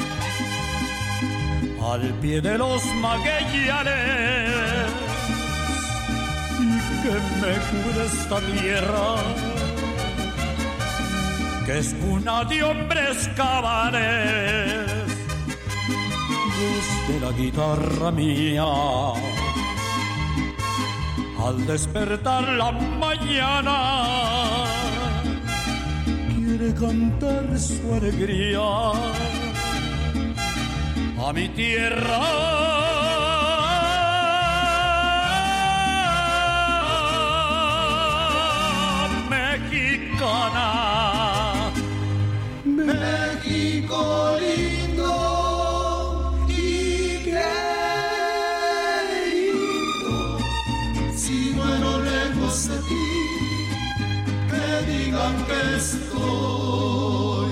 al pie de los Magallanes, y que me cubra esta tierra, que es cuna de hombres cabanes. Voz de la guitarra mía, al despertar la mañana, quiere cantar su alegría a mi tierra mexicana. México lindo, lejos de ti, que digan que estoy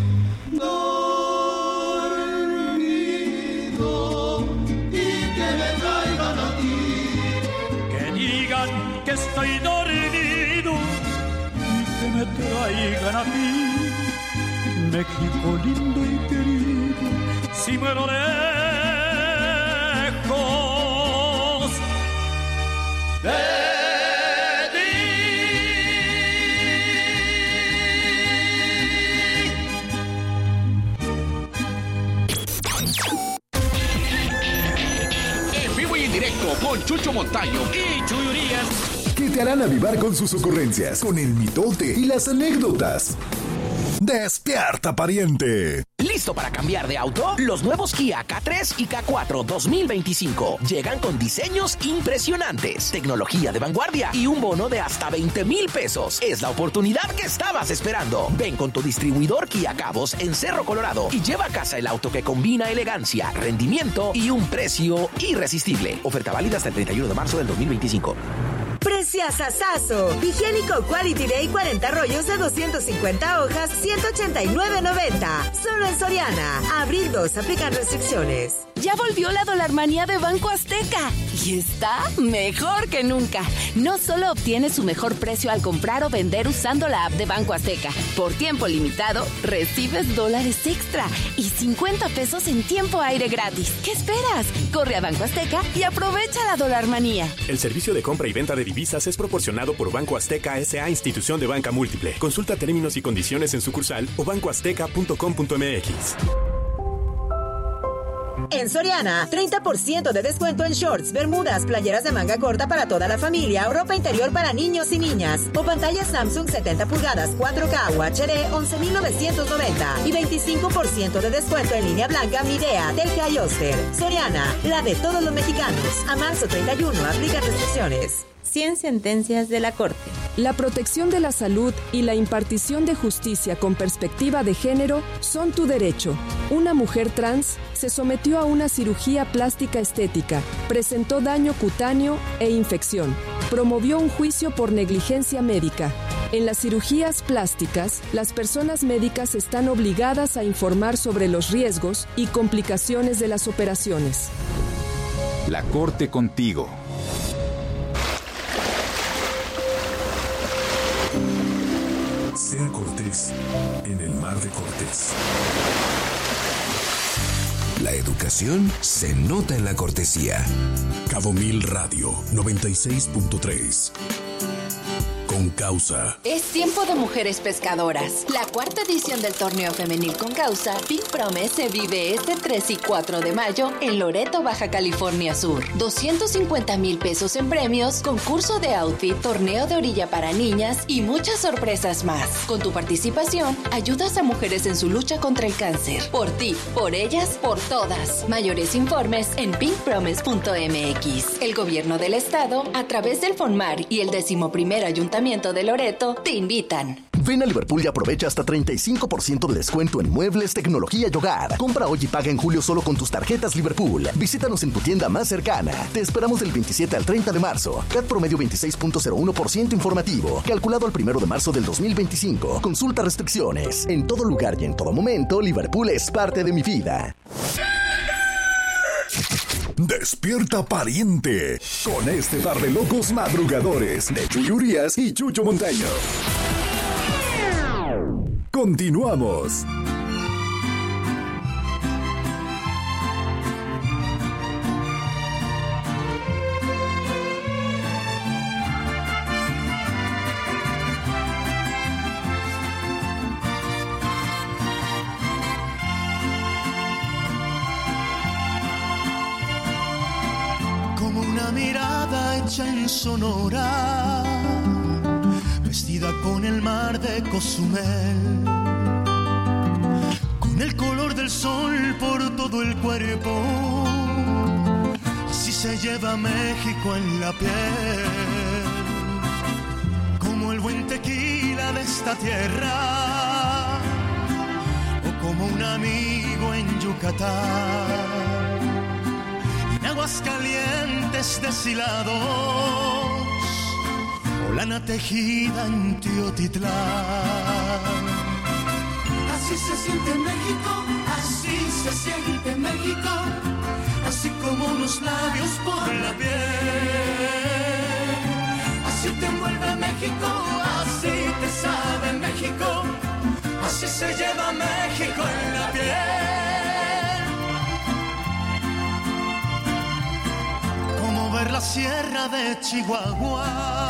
dormido y que me traigan a ti. Que digan que estoy dormido y que me traigan a ti. México lindo y querido, si muero lejos de ti. En vivo y en directo con Chucho Montaño y Chuy Urias. Que te harán avivar con sus ocurrencias, con el mitote y las anécdotas. ¡Despierta, pariente! ¿Listo para cambiar de auto? Los nuevos Kia K tres y K cuatro dos mil veinticinco llegan con diseños impresionantes, tecnología de vanguardia y un bono de hasta veinte mil pesos. Es la oportunidad que estabas esperando. Ven con tu distribuidor Kia Cabos en Cerro Colorado y lleva a casa el auto que combina elegancia, rendimiento y un precio irresistible. Oferta válida hasta el treinta y uno de marzo del dos mil veinticinco. Preciasasazo. Higiénico Quality Day cuarenta rollos de doscientas cincuenta hojas, ciento ochenta y nueve noventa. Solo en Soriana. Abril dos, aplican restricciones. Ya volvió la Dolarmanía de Banco Azteca y está mejor que nunca. No solo obtienes su mejor precio al comprar o vender usando la app de Banco Azteca. Por tiempo limitado, recibes dólares extra y cincuenta pesos en tiempo aire gratis. ¿Qué esperas? Corre a Banco Azteca y aprovecha la Dolarmanía. El servicio de compra y venta de divisas es proporcionado por Banco Azteca S A, institución de banca múltiple. Consulta términos y condiciones en sucursal o banco azteca punto com punto m x. En Soriana, treinta por ciento de descuento en shorts, bermudas, playeras de manga corta para toda la familia o ropa interior para niños y niñas. O pantalla Samsung setenta pulgadas cuatro K U H D once mil novecientos noventa y veinticinco por ciento de descuento en línea blanca Midea, Telca y Oster. Soriana, la de todos los mexicanos. A marzo treinta y uno, aplica restricciones. cien sentencias de la Corte. La protección de la salud y la impartición de justicia con perspectiva de género son tu derecho. Una mujer trans se sometió a una cirugía plástica estética, presentó daño cutáneo e infección. Promovió un juicio por negligencia médica. En las cirugías plásticas, las personas médicas están obligadas a informar sobre los riesgos y complicaciones de las operaciones. La Corte contigo. Sea Cortés en el Mar de Cortés. La educación se nota en la cortesía. Cabo Mil Radio noventa y seis punto tres. Con causa. Es tiempo de mujeres pescadoras. La cuarta edición del torneo femenil con causa, Pink Promise, se vive este tres y cuatro de mayo en Loreto, Baja California Sur. doscientos cincuenta mil pesos en premios, concurso de outfit, torneo de orilla para niñas y muchas sorpresas más. Con tu participación, ayudas a mujeres en su lucha contra el cáncer. Por ti, por ellas, por todas. Mayores informes en pink promise punto m x. El gobierno del estado, a través del FONMAR y el decimoprimer ayuntamiento de Loreto, te invitan. Ven a Liverpool y aprovecha hasta treinta y cinco por ciento de descuento en muebles, tecnología y hogar. Compra hoy y paga en julio solo con tus tarjetas Liverpool. Visítanos en tu tienda más cercana. Te esperamos del veintisiete al treinta de marzo. C A T promedio veintiséis punto cero uno por ciento informativo. Calculado al primero de marzo del dos mil veinticinco. Consulta restricciones. En todo lugar y en todo momento, Liverpool es parte de mi vida. Despierta, pariente, con este par de locos madrugadores de Chuy Urias y Chucho Montaño. Continuamos. Mirada hecha en Sonora, vestida con el mar de Cozumel, con el color del sol por todo el cuerpo, así se lleva México en la piel, como el buen tequila de esta tierra, o como un amigo en Yucatán. Aguas calientes deshilados, o lana tejida en Teotitlán. Así se siente México, así se siente México, así como unos labios por la piel. Así te envuelve México, así te sabe México, así se lleva México en la piel. Como ver la sierra de Chihuahua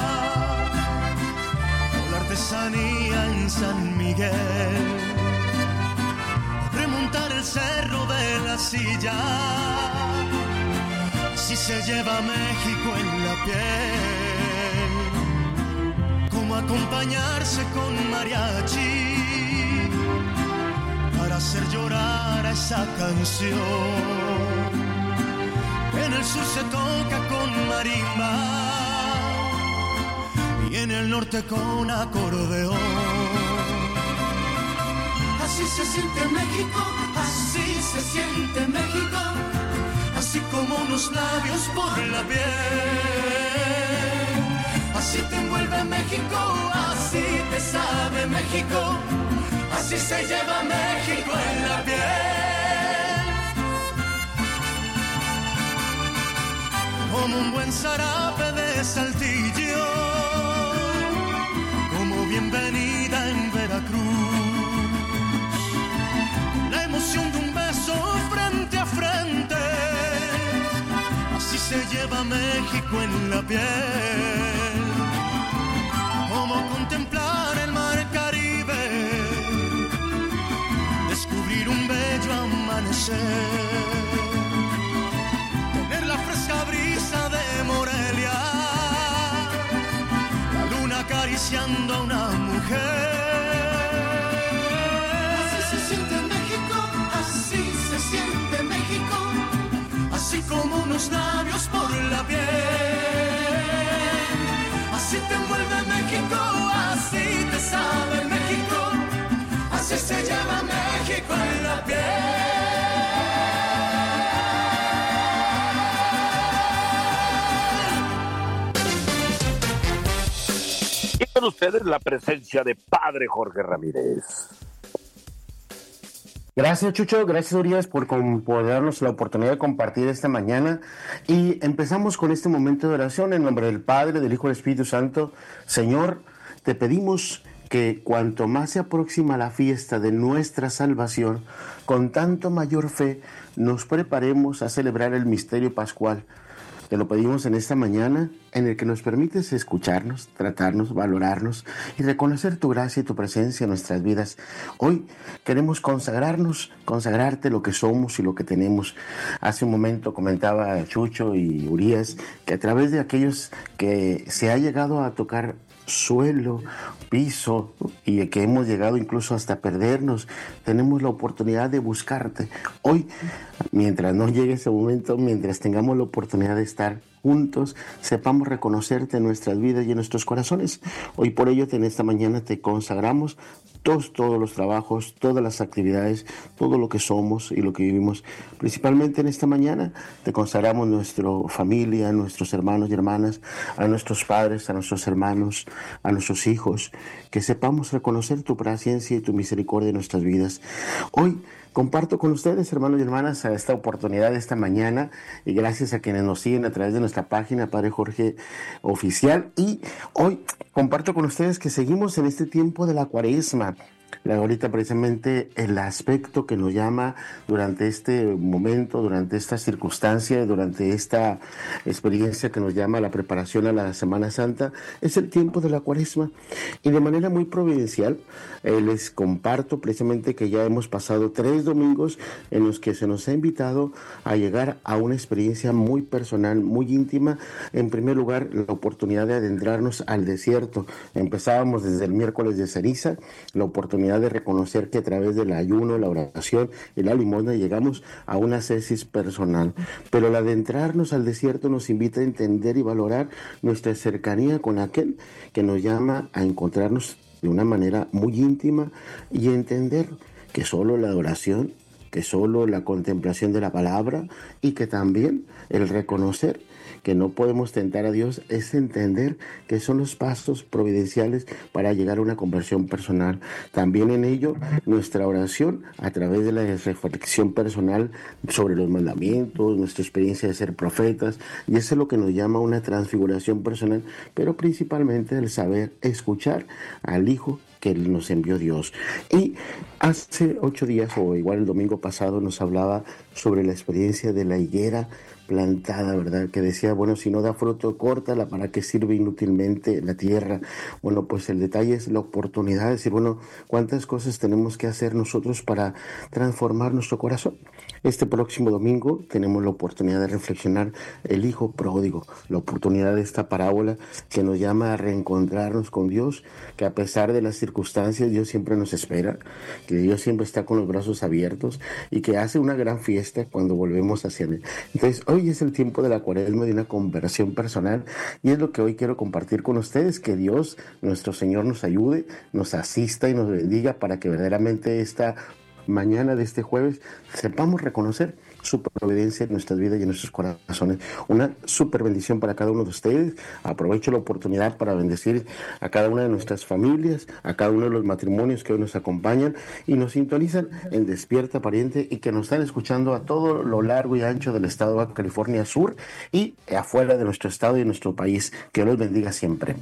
o la artesanía en San Miguel, remontar el cerro de la Silla, así se lleva México en la piel. Como acompañarse con mariachi para hacer llorar a esa canción. En el sur se toca con marimba y en el norte con acordeón. Así se siente México, así se siente México, así como unos labios por la piel. Así te envuelve México, así te sabe México, así se lleva México en la piel. Como un buen zarape de Saltillo, como bienvenida en Veracruz, la emoción de un beso frente a frente, así se lleva México en la piel. Como contemplar el mar Caribe, descubrir un bello amanecer, tener la fresca brisa de Morelia, la luna acariciando a una mujer. Así se siente México, así se siente México, así como unos labios por la piel. Así te envuelve México, así te sabe México, así se lleva México en la piel. Y con ustedes la presencia de Padre Jorge Ramírez. Gracias, Chucho, gracias, Urias, por, por darnos la oportunidad de compartir esta mañana. Y empezamos con este momento de oración en nombre del Padre, del Hijo y del Espíritu Santo. Señor, te pedimos que cuanto más se aproxima la fiesta de nuestra salvación, con tanto mayor fe nos preparemos a celebrar el misterio pascual. Te lo pedimos en esta mañana, en el que nos permites escucharnos, tratarnos, valorarnos y reconocer tu gracia y tu presencia en nuestras vidas. Hoy queremos consagrarnos, consagrarte lo que somos y lo que tenemos. Hace un momento comentaba Chucho y Urias que a través de aquellos que se ha llegado a tocar suelo, piso, y que hemos llegado incluso hasta perdernos, tenemos la oportunidad de buscarte. Hoy, mientras no llegue ese momento, mientras tengamos la oportunidad de estar juntos, sepamos reconocerte en nuestras vidas y en nuestros corazones. Hoy por ello, en esta mañana te consagramos todos, todos los trabajos, todas las actividades, todo lo que somos y lo que vivimos. Principalmente en esta mañana te consagramos nuestra familia, a nuestros hermanos y hermanas, a nuestros padres, a nuestros hermanos, a nuestros hijos, que sepamos reconocer tu paciencia y tu misericordia en nuestras vidas. Hoy comparto con ustedes, hermanos y hermanas, a esta oportunidad de esta mañana, y gracias a quienes nos siguen a través de nuestra página Padre Jorge Oficial. Y hoy comparto con ustedes que seguimos en este tiempo de la Cuaresma. Ahorita precisamente el aspecto que nos llama durante este momento, durante esta circunstancia, durante esta experiencia que nos llama la preparación a la Semana Santa, es el tiempo de la Cuaresma. Y de manera muy providencial, eh, les comparto precisamente que ya hemos pasado tres domingos en los que se nos ha invitado a llegar a una experiencia muy personal, muy íntima. En primer lugar, la oportunidad de adentrarnos al desierto. Empezábamos desde el miércoles de ceniza, la oportunidad de reconocer que a través del ayuno, la oración y la limosna llegamos a una ascesis personal. Pero el adentrarnos al desierto nos invita a entender y valorar nuestra cercanía con aquel que nos llama a encontrarnos de una manera muy íntima y entender que solo la adoración, que solo la contemplación de la palabra y que también el reconocer que no podemos tentar a Dios, es entender que son los pasos providenciales para llegar a una conversión personal. También en ello, nuestra oración a través de la reflexión personal sobre los mandamientos, nuestra experiencia de ser profetas, y eso es lo que nos llama una transfiguración personal, pero principalmente el saber escuchar al Hijo que nos envió Dios. Y hace ocho días, o igual el domingo pasado, nos hablaba sobre la experiencia de la higuera plantada, ¿verdad? Que decía, bueno, si no da fruto, córtala, ¿para qué sirve inútilmente la tierra? Bueno, pues el detalle es la oportunidad de decir, bueno, ¿cuántas cosas tenemos que hacer nosotros para transformar nuestro corazón? Este próximo domingo tenemos la oportunidad de reflexionar el Hijo Pródigo, la oportunidad de esta parábola que nos llama a reencontrarnos con Dios, que a pesar de las circunstancias, Dios siempre nos espera, que Dios siempre está con los brazos abiertos y que hace una gran fiesta cuando volvemos hacia Él. Entonces, hoy es el tiempo de la Cuaresma, de una conversión personal, y es lo que hoy quiero compartir con ustedes, que Dios, nuestro Señor, nos ayude, nos asista y nos bendiga para que verdaderamente esta mañana de este jueves sepamos reconocer su providencia en nuestras vidas y en nuestros corazones. Una súper bendición para cada uno de ustedes. Aprovecho la oportunidad para bendecir a cada una de nuestras familias, a cada uno de los matrimonios que hoy nos acompañan y nos sintonizan en Despierta Pariente, y que nos están escuchando a todo lo largo y ancho del estado de Baja California Sur y afuera de nuestro estado y de nuestro país. Que Dios los bendiga siempre.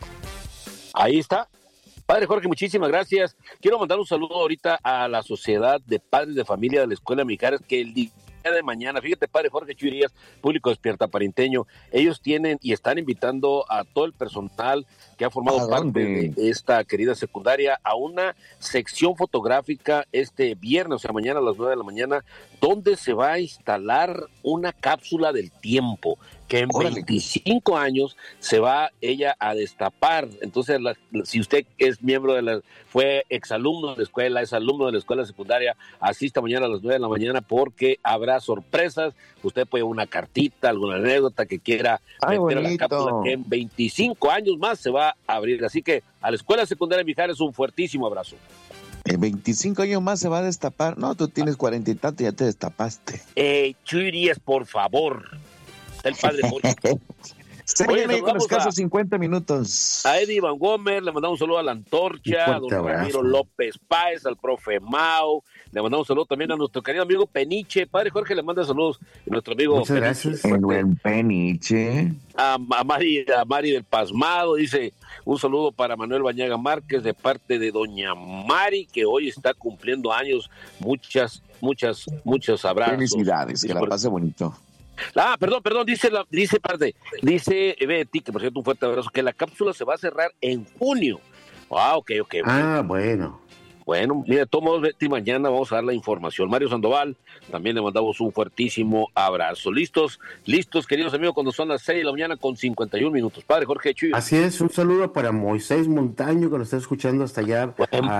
Ahí está. Padre Jorge, muchísimas gracias. Quiero mandar un saludo ahorita a la Sociedad de Padres de Familia de la Escuela Mijares, que el día de mañana, fíjate, Padre Jorge Chuirías, público Despierta Parinteño, ellos tienen y están invitando a todo el personal que ha formado parte de esta querida secundaria a una sección fotográfica este viernes, o sea, mañana a las nueve de la mañana, donde se va a instalar una cápsula del tiempo que en Órale. veinticinco años se va ella a destapar. Entonces, la, si usted es miembro de la, fue exalumno de la escuela, es alumno de la escuela secundaria, asista mañana a las nueve de la mañana porque habrá sorpresas. Usted puede una cartita, alguna anécdota que quiera Ay, meter a la bonito. cápsula, que en veinticinco años más se va a abrir. Así que a la escuela secundaria Mijares un fuertísimo abrazo. En veinticinco años más se va a destapar. No, tú tienes cuarenta y tanto, ya te destapaste. Eh, Chuirías, por favor. El padre Jorge. Se viene ahí con los casos cincuenta minutos. A Eddie Van Gomer, le mandamos un saludo a la Antorcha, a don abrazo. Ramiro López Páez, al profe Mau, le mandamos un saludo también a nuestro querido amigo Peniche. Padre Jorge le manda saludos a nuestro amigo Muchas Peniche. gracias. El buen Peniche. A, a, Mari, a Mari del Pasmado, dice un saludo para Manuel Bañaga Márquez de parte de doña Mari, que hoy está cumpliendo años. Muchas, muchas, muchos abrazos. Felicidades, que la pase bonito. Ah, perdón, perdón, dice la, dice parte, dice Betty, que por cierto un fuerte abrazo, que la cápsula se va a cerrar en junio. Ah, ok, ok. Ah, bueno. Bueno, mira, de todos modos, Betty, mañana vamos a dar la información. Mario Sandoval, también le mandamos un fuertísimo abrazo. ¿Listos? ¿Listos, queridos amigos? Cuando son las seis de la mañana con cincuenta y un minutos. Padre Jorge Chuy. Así es, un saludo para Moisés Montaño, que nos está escuchando hasta allá. A,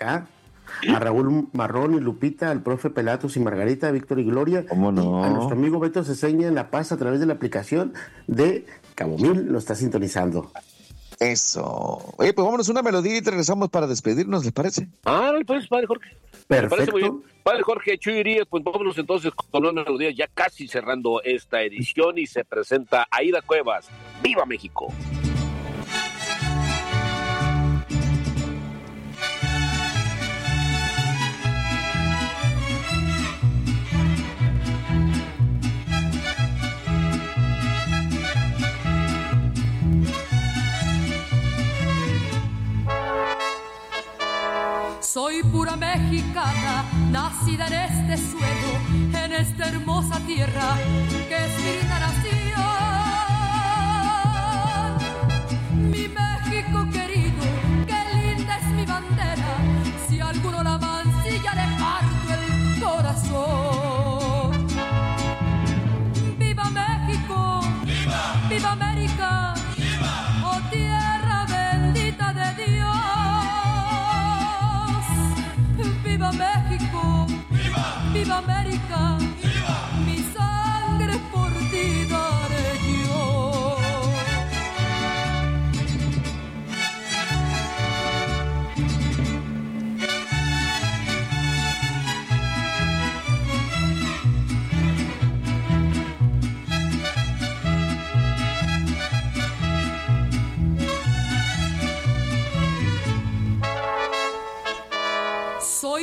a Raúl Marrón y Lupita, al profe Pelatos y Margarita, a Víctor y Gloria. ¿Cómo no? Y a nuestro amigo Beto Ceseña en La Paz a través de la aplicación de Cabo Mil, nos está sintonizando. Eso. Oye, pues vámonos una melodía y te regresamos para despedirnos, ¿les parece? Ah, no, pues, Padre Jorge. Perfecto. Me parece muy bien. Padre Jorge Chuirías, pues vámonos entonces con una melodía, ya casi cerrando esta edición, y se presenta Aida Cuevas. ¡Viva México! Soy pura mexicana, nacida en este suelo, en esta hermosa tierra que es mi linda nación. Mi México querido, qué linda es mi bandera, si alguno la mancilla le parto el corazón. ¡Viva México! ¡Viva! ¡Viva América! ¡Viva! ¡Oh tierra bendita de Dios! ¡Viva México! ¡Viva! ¡Viva América! ¡Viva! Mi sangre por ti da.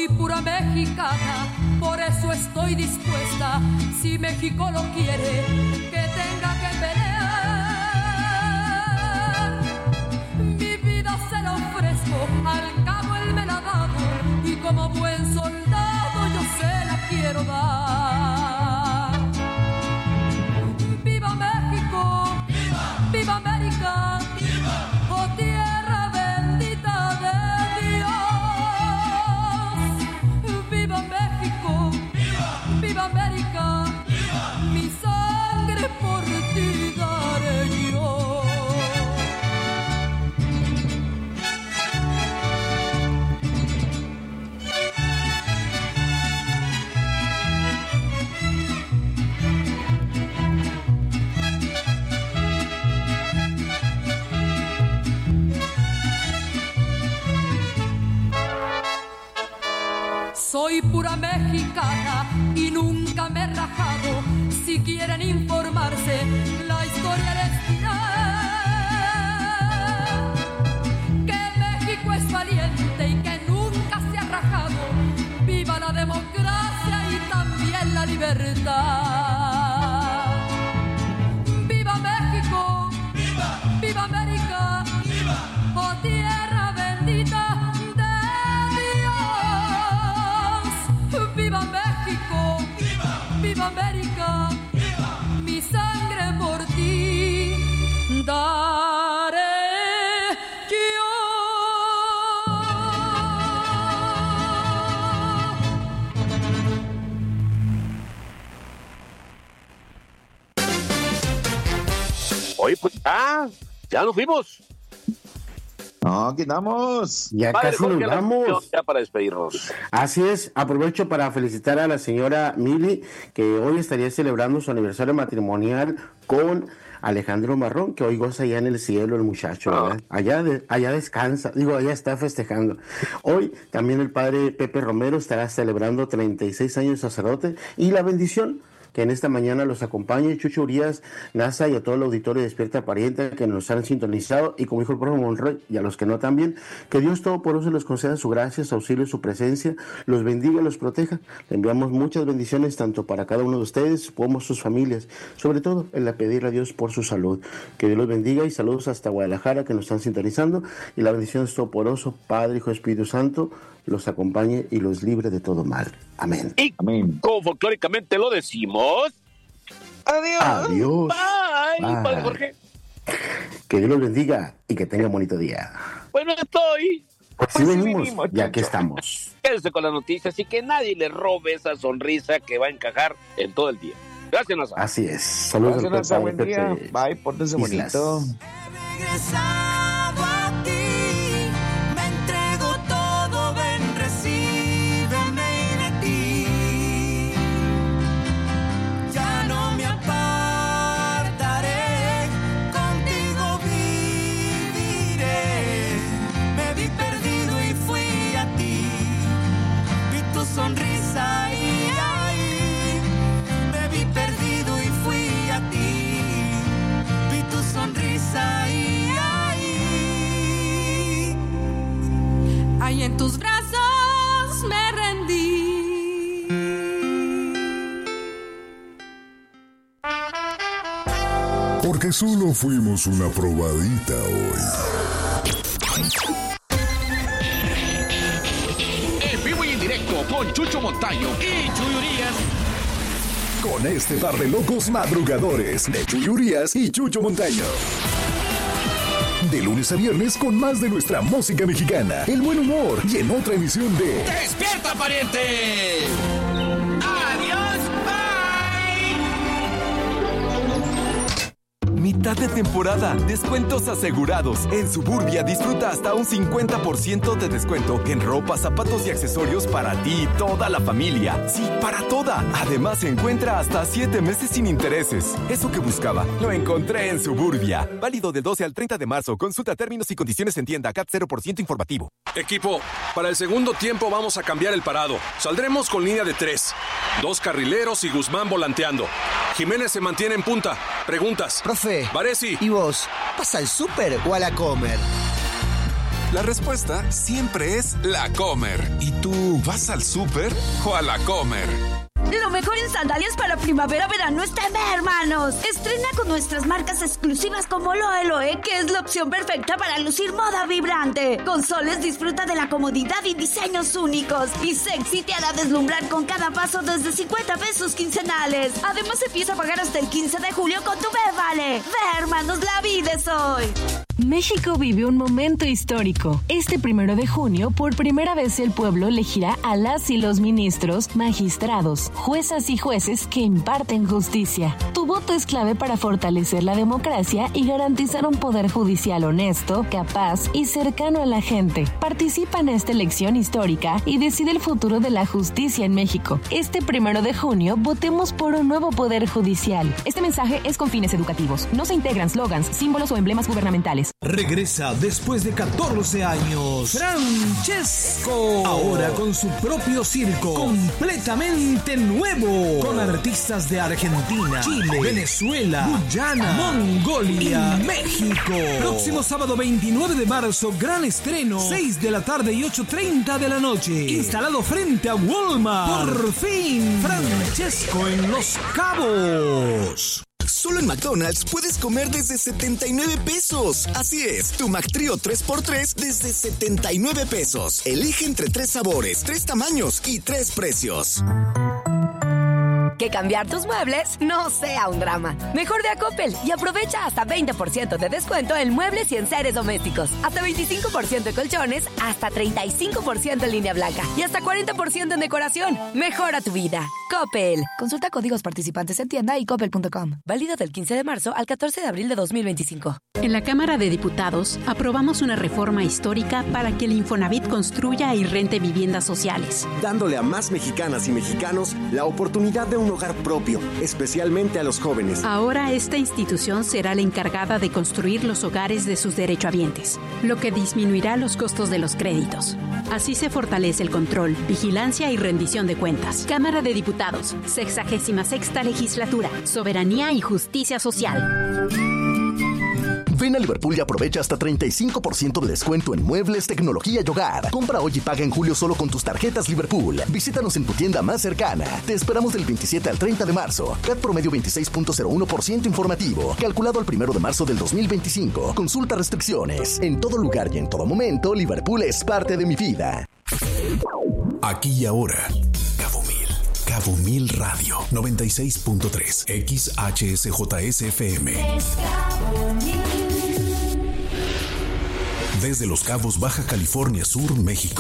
Soy pura mexicana, por eso estoy dispuesta, si México lo quiere, que tenga que pelear. Mi vida se la ofrezco, al cabo él me la ha dado, y como buen soldado yo se la quiero dar. ¡Viva México! ¡Viva! ¡Viva América! ¡Viva! ¡Oh tierra bendita de Dios! ¡Viva México! ¡Viva! ¡Viva América! ¡Viva! Mi sangre por ti daré yo. Soy pura mexicana y nunca me he rajado. Si quieren informarse, la historia les dirá que México es valiente y que nunca se ha rajado. ¡Viva la democracia y también la libertad! ¡Viva México! ¡Viva! ¡Viva América! ¡Viva! ¡Oh tierra bendita! ¡Viva México! ¡Viva! ¡Viva América! ¡Viva! Mi sangre por ti daré yo. Oye, pues, ah, ya nos fuimos. No, aquí andamos. Ya Padre, casi Jorge, nos la vamos. canción ya para despedirnos. Así es, aprovecho para felicitar a la señora Mili, que hoy estaría celebrando su aniversario matrimonial con Alejandro Marrón, que hoy goza allá en el cielo el muchacho, ¿verdad? Allá, de, allá descansa, digo, allá está festejando. Hoy también el padre Pepe Romero estará celebrando treinta y seis años de sacerdote, y la bendición que en esta mañana los acompañe Chucho Urias, NASA y a todo el auditorio de Despierta Pariente que nos han sintonizado, y como dijo el profe Monroy, y a los que no también, que Dios Todopoderoso les conceda su gracia, su auxilio, su presencia, los bendiga y los proteja. Le enviamos muchas bendiciones tanto para cada uno de ustedes como sus familias, sobre todo en la pedirle a Dios por su salud. Que Dios los bendiga y saludos hasta Guadalajara que nos están sintonizando, y la bendición de Todopoderoso, Padre, Hijo, Espíritu Santo, los acompañe y los libre de todo mal. Amén. Y Amén. como folclóricamente lo decimos, adiós. Adiós. Bye, Bye. Padre Jorge. Que Dios los bendiga y que tengan bonito día. Bueno, estoy. Pues sí venimos, ya que estamos. Quédese con las noticias y que nadie le robe esa sonrisa que va a encajar en todo el día. Gracias, Nasa. Así es. Saludos al Gracias, Pepe, buen día. Pepe Bye, pórtense Islas. bonito. Regresado a ti, me entrego todo, ven, recíbeme de ti. Ya no me apartaré, contigo viviré. Me vi perdido y fui a ti, vi tu sonrisa y ahí. Me vi perdido y fui a ti, vi tu sonrisa y ahí en tus brazos me rendí. Porque solo fuimos una probadita hoy. En vivo y en directo con Chucho Montaño y Chuy Urias. Con este par de locos madrugadores de Chuy Urias y Chucho Montaño. De lunes a viernes con más de nuestra música mexicana, el buen humor y en otra emisión de ¡Despierta, pariente! ¡Adiós, Mitad de temporada, descuentos asegurados. En Suburbia disfruta hasta un cincuenta por ciento de descuento en ropa, zapatos y accesorios para ti y toda la familia. Sí, para toda. Además, encuentra hasta siete meses sin intereses. Eso que buscaba, lo encontré en Suburbia. Válido del doce al treinta de marzo. Consulta términos y condiciones en tienda. C A T cero por ciento informativo. Equipo, para el segundo tiempo vamos a cambiar el parado. Saldremos con línea de tres. Dos carrileros y Guzmán volanteando. Jiménez se mantiene en punta. Preguntas. Profe. Varesi. ¿Y vos? ¿Vas al súper o a la comer? La respuesta siempre es La Comer. ¿Y tú vas al súper o a La Comer? Lo mejor en sandalias para primavera-verano está en B, hermanos. Estrena con nuestras marcas exclusivas como Loe Loe, que es la opción perfecta para lucir moda vibrante. Con Soles disfruta de la comodidad y diseños únicos. Y Sexy te hará deslumbrar con cada paso desde cincuenta pesos quincenales. Además, empieza a pagar hasta el quince de julio con tu B Vale. B, hermanos, la vida es hoy. México vive un momento histórico. Este primero de junio, por primera vez el pueblo elegirá a las y los ministros, magistrados, juezas y jueces que imparten justicia. Tu voto es clave para fortalecer la democracia y garantizar un poder judicial honesto, capaz y cercano a la gente. Participa en esta elección histórica y decide el futuro de la justicia en México. Este primero de junio, votemos por un nuevo poder judicial. Este mensaje es con fines educativos. No se integran slogans, símbolos o emblemas gubernamentales. Regresa después de catorce años Francesco, ahora con su propio circo completamente nuevo, con artistas de Argentina, Chile, Venezuela, Guyana, Mongolia y México. Próximo sábado veintinueve de marzo, gran estreno, seis de la tarde y ocho treinta de la noche, instalado frente a Walmart. Por fin, Francesco en Los Cabos. Solo en McDonald's puedes comer desde setenta y nueve pesos. Así es, tu McTrio tres por tres desde setenta y nueve pesos. Elige entre tres sabores, tres tamaños y tres precios. Que cambiar tus muebles no sea un drama. Mejor de a Coppel y aprovecha hasta veinte por ciento de descuento en muebles y enseres domésticos. Hasta veinticinco por ciento en colchones, hasta treinta y cinco por ciento en línea blanca y hasta cuarenta por ciento en decoración. Mejora tu vida. Coppel. Consulta códigos participantes en tienda y coppel punto com. Válido del quince de marzo al catorce de abril de dos mil veinticinco. En la Cámara de Diputados aprobamos una reforma histórica para que el Infonavit construya y rente viviendas sociales, dándole a más mexicanas y mexicanos la oportunidad de un hogar propio, especialmente a los jóvenes. Ahora esta institución será la encargada de construir los hogares de sus derechohabientes, lo que disminuirá los costos de los créditos. Así se fortalece el control, vigilancia y rendición de cuentas. Cámara de Diputados, sexagésima sexta legislatura, soberanía y justicia social. Ven a Liverpool y aprovecha hasta treinta y cinco por ciento de descuento en muebles, tecnología y hogar. Compra hoy y paga en julio solo con tus tarjetas Liverpool. Visítanos en tu tienda más cercana. Te esperamos del veintisiete al treinta de marzo. C A T promedio veintiséis punto cero uno por ciento informativo. Calculado al primero de marzo del dos mil veinticinco. Consulta restricciones. En todo lugar y en todo momento, Liverpool es parte de mi vida. Aquí y ahora. Cabo Mil. Cabo Mil Radio. noventa y seis punto tres. X H S J S F M. Desde Los Cabos, Baja California Sur, México.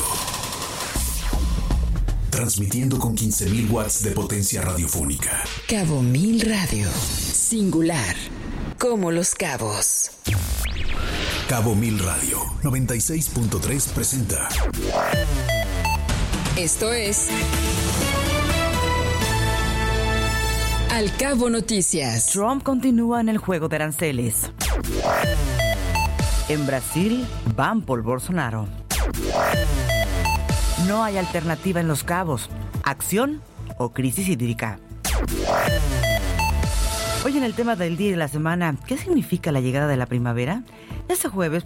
Transmitiendo con quince mil watts de potencia radiofónica. Cabo Mil Radio. Singular. Como Los Cabos. Cabo Mil Radio. noventa y seis punto tres presenta. Esto es Al Cabo Noticias. Trump continúa en el juego de aranceles. En Brasil, van por Bolsonaro. No hay alternativa en Los Cabos. ¿Acción o crisis hídrica? Hoy en el tema del día y de la semana, ¿qué significa la llegada de la primavera? Este jueves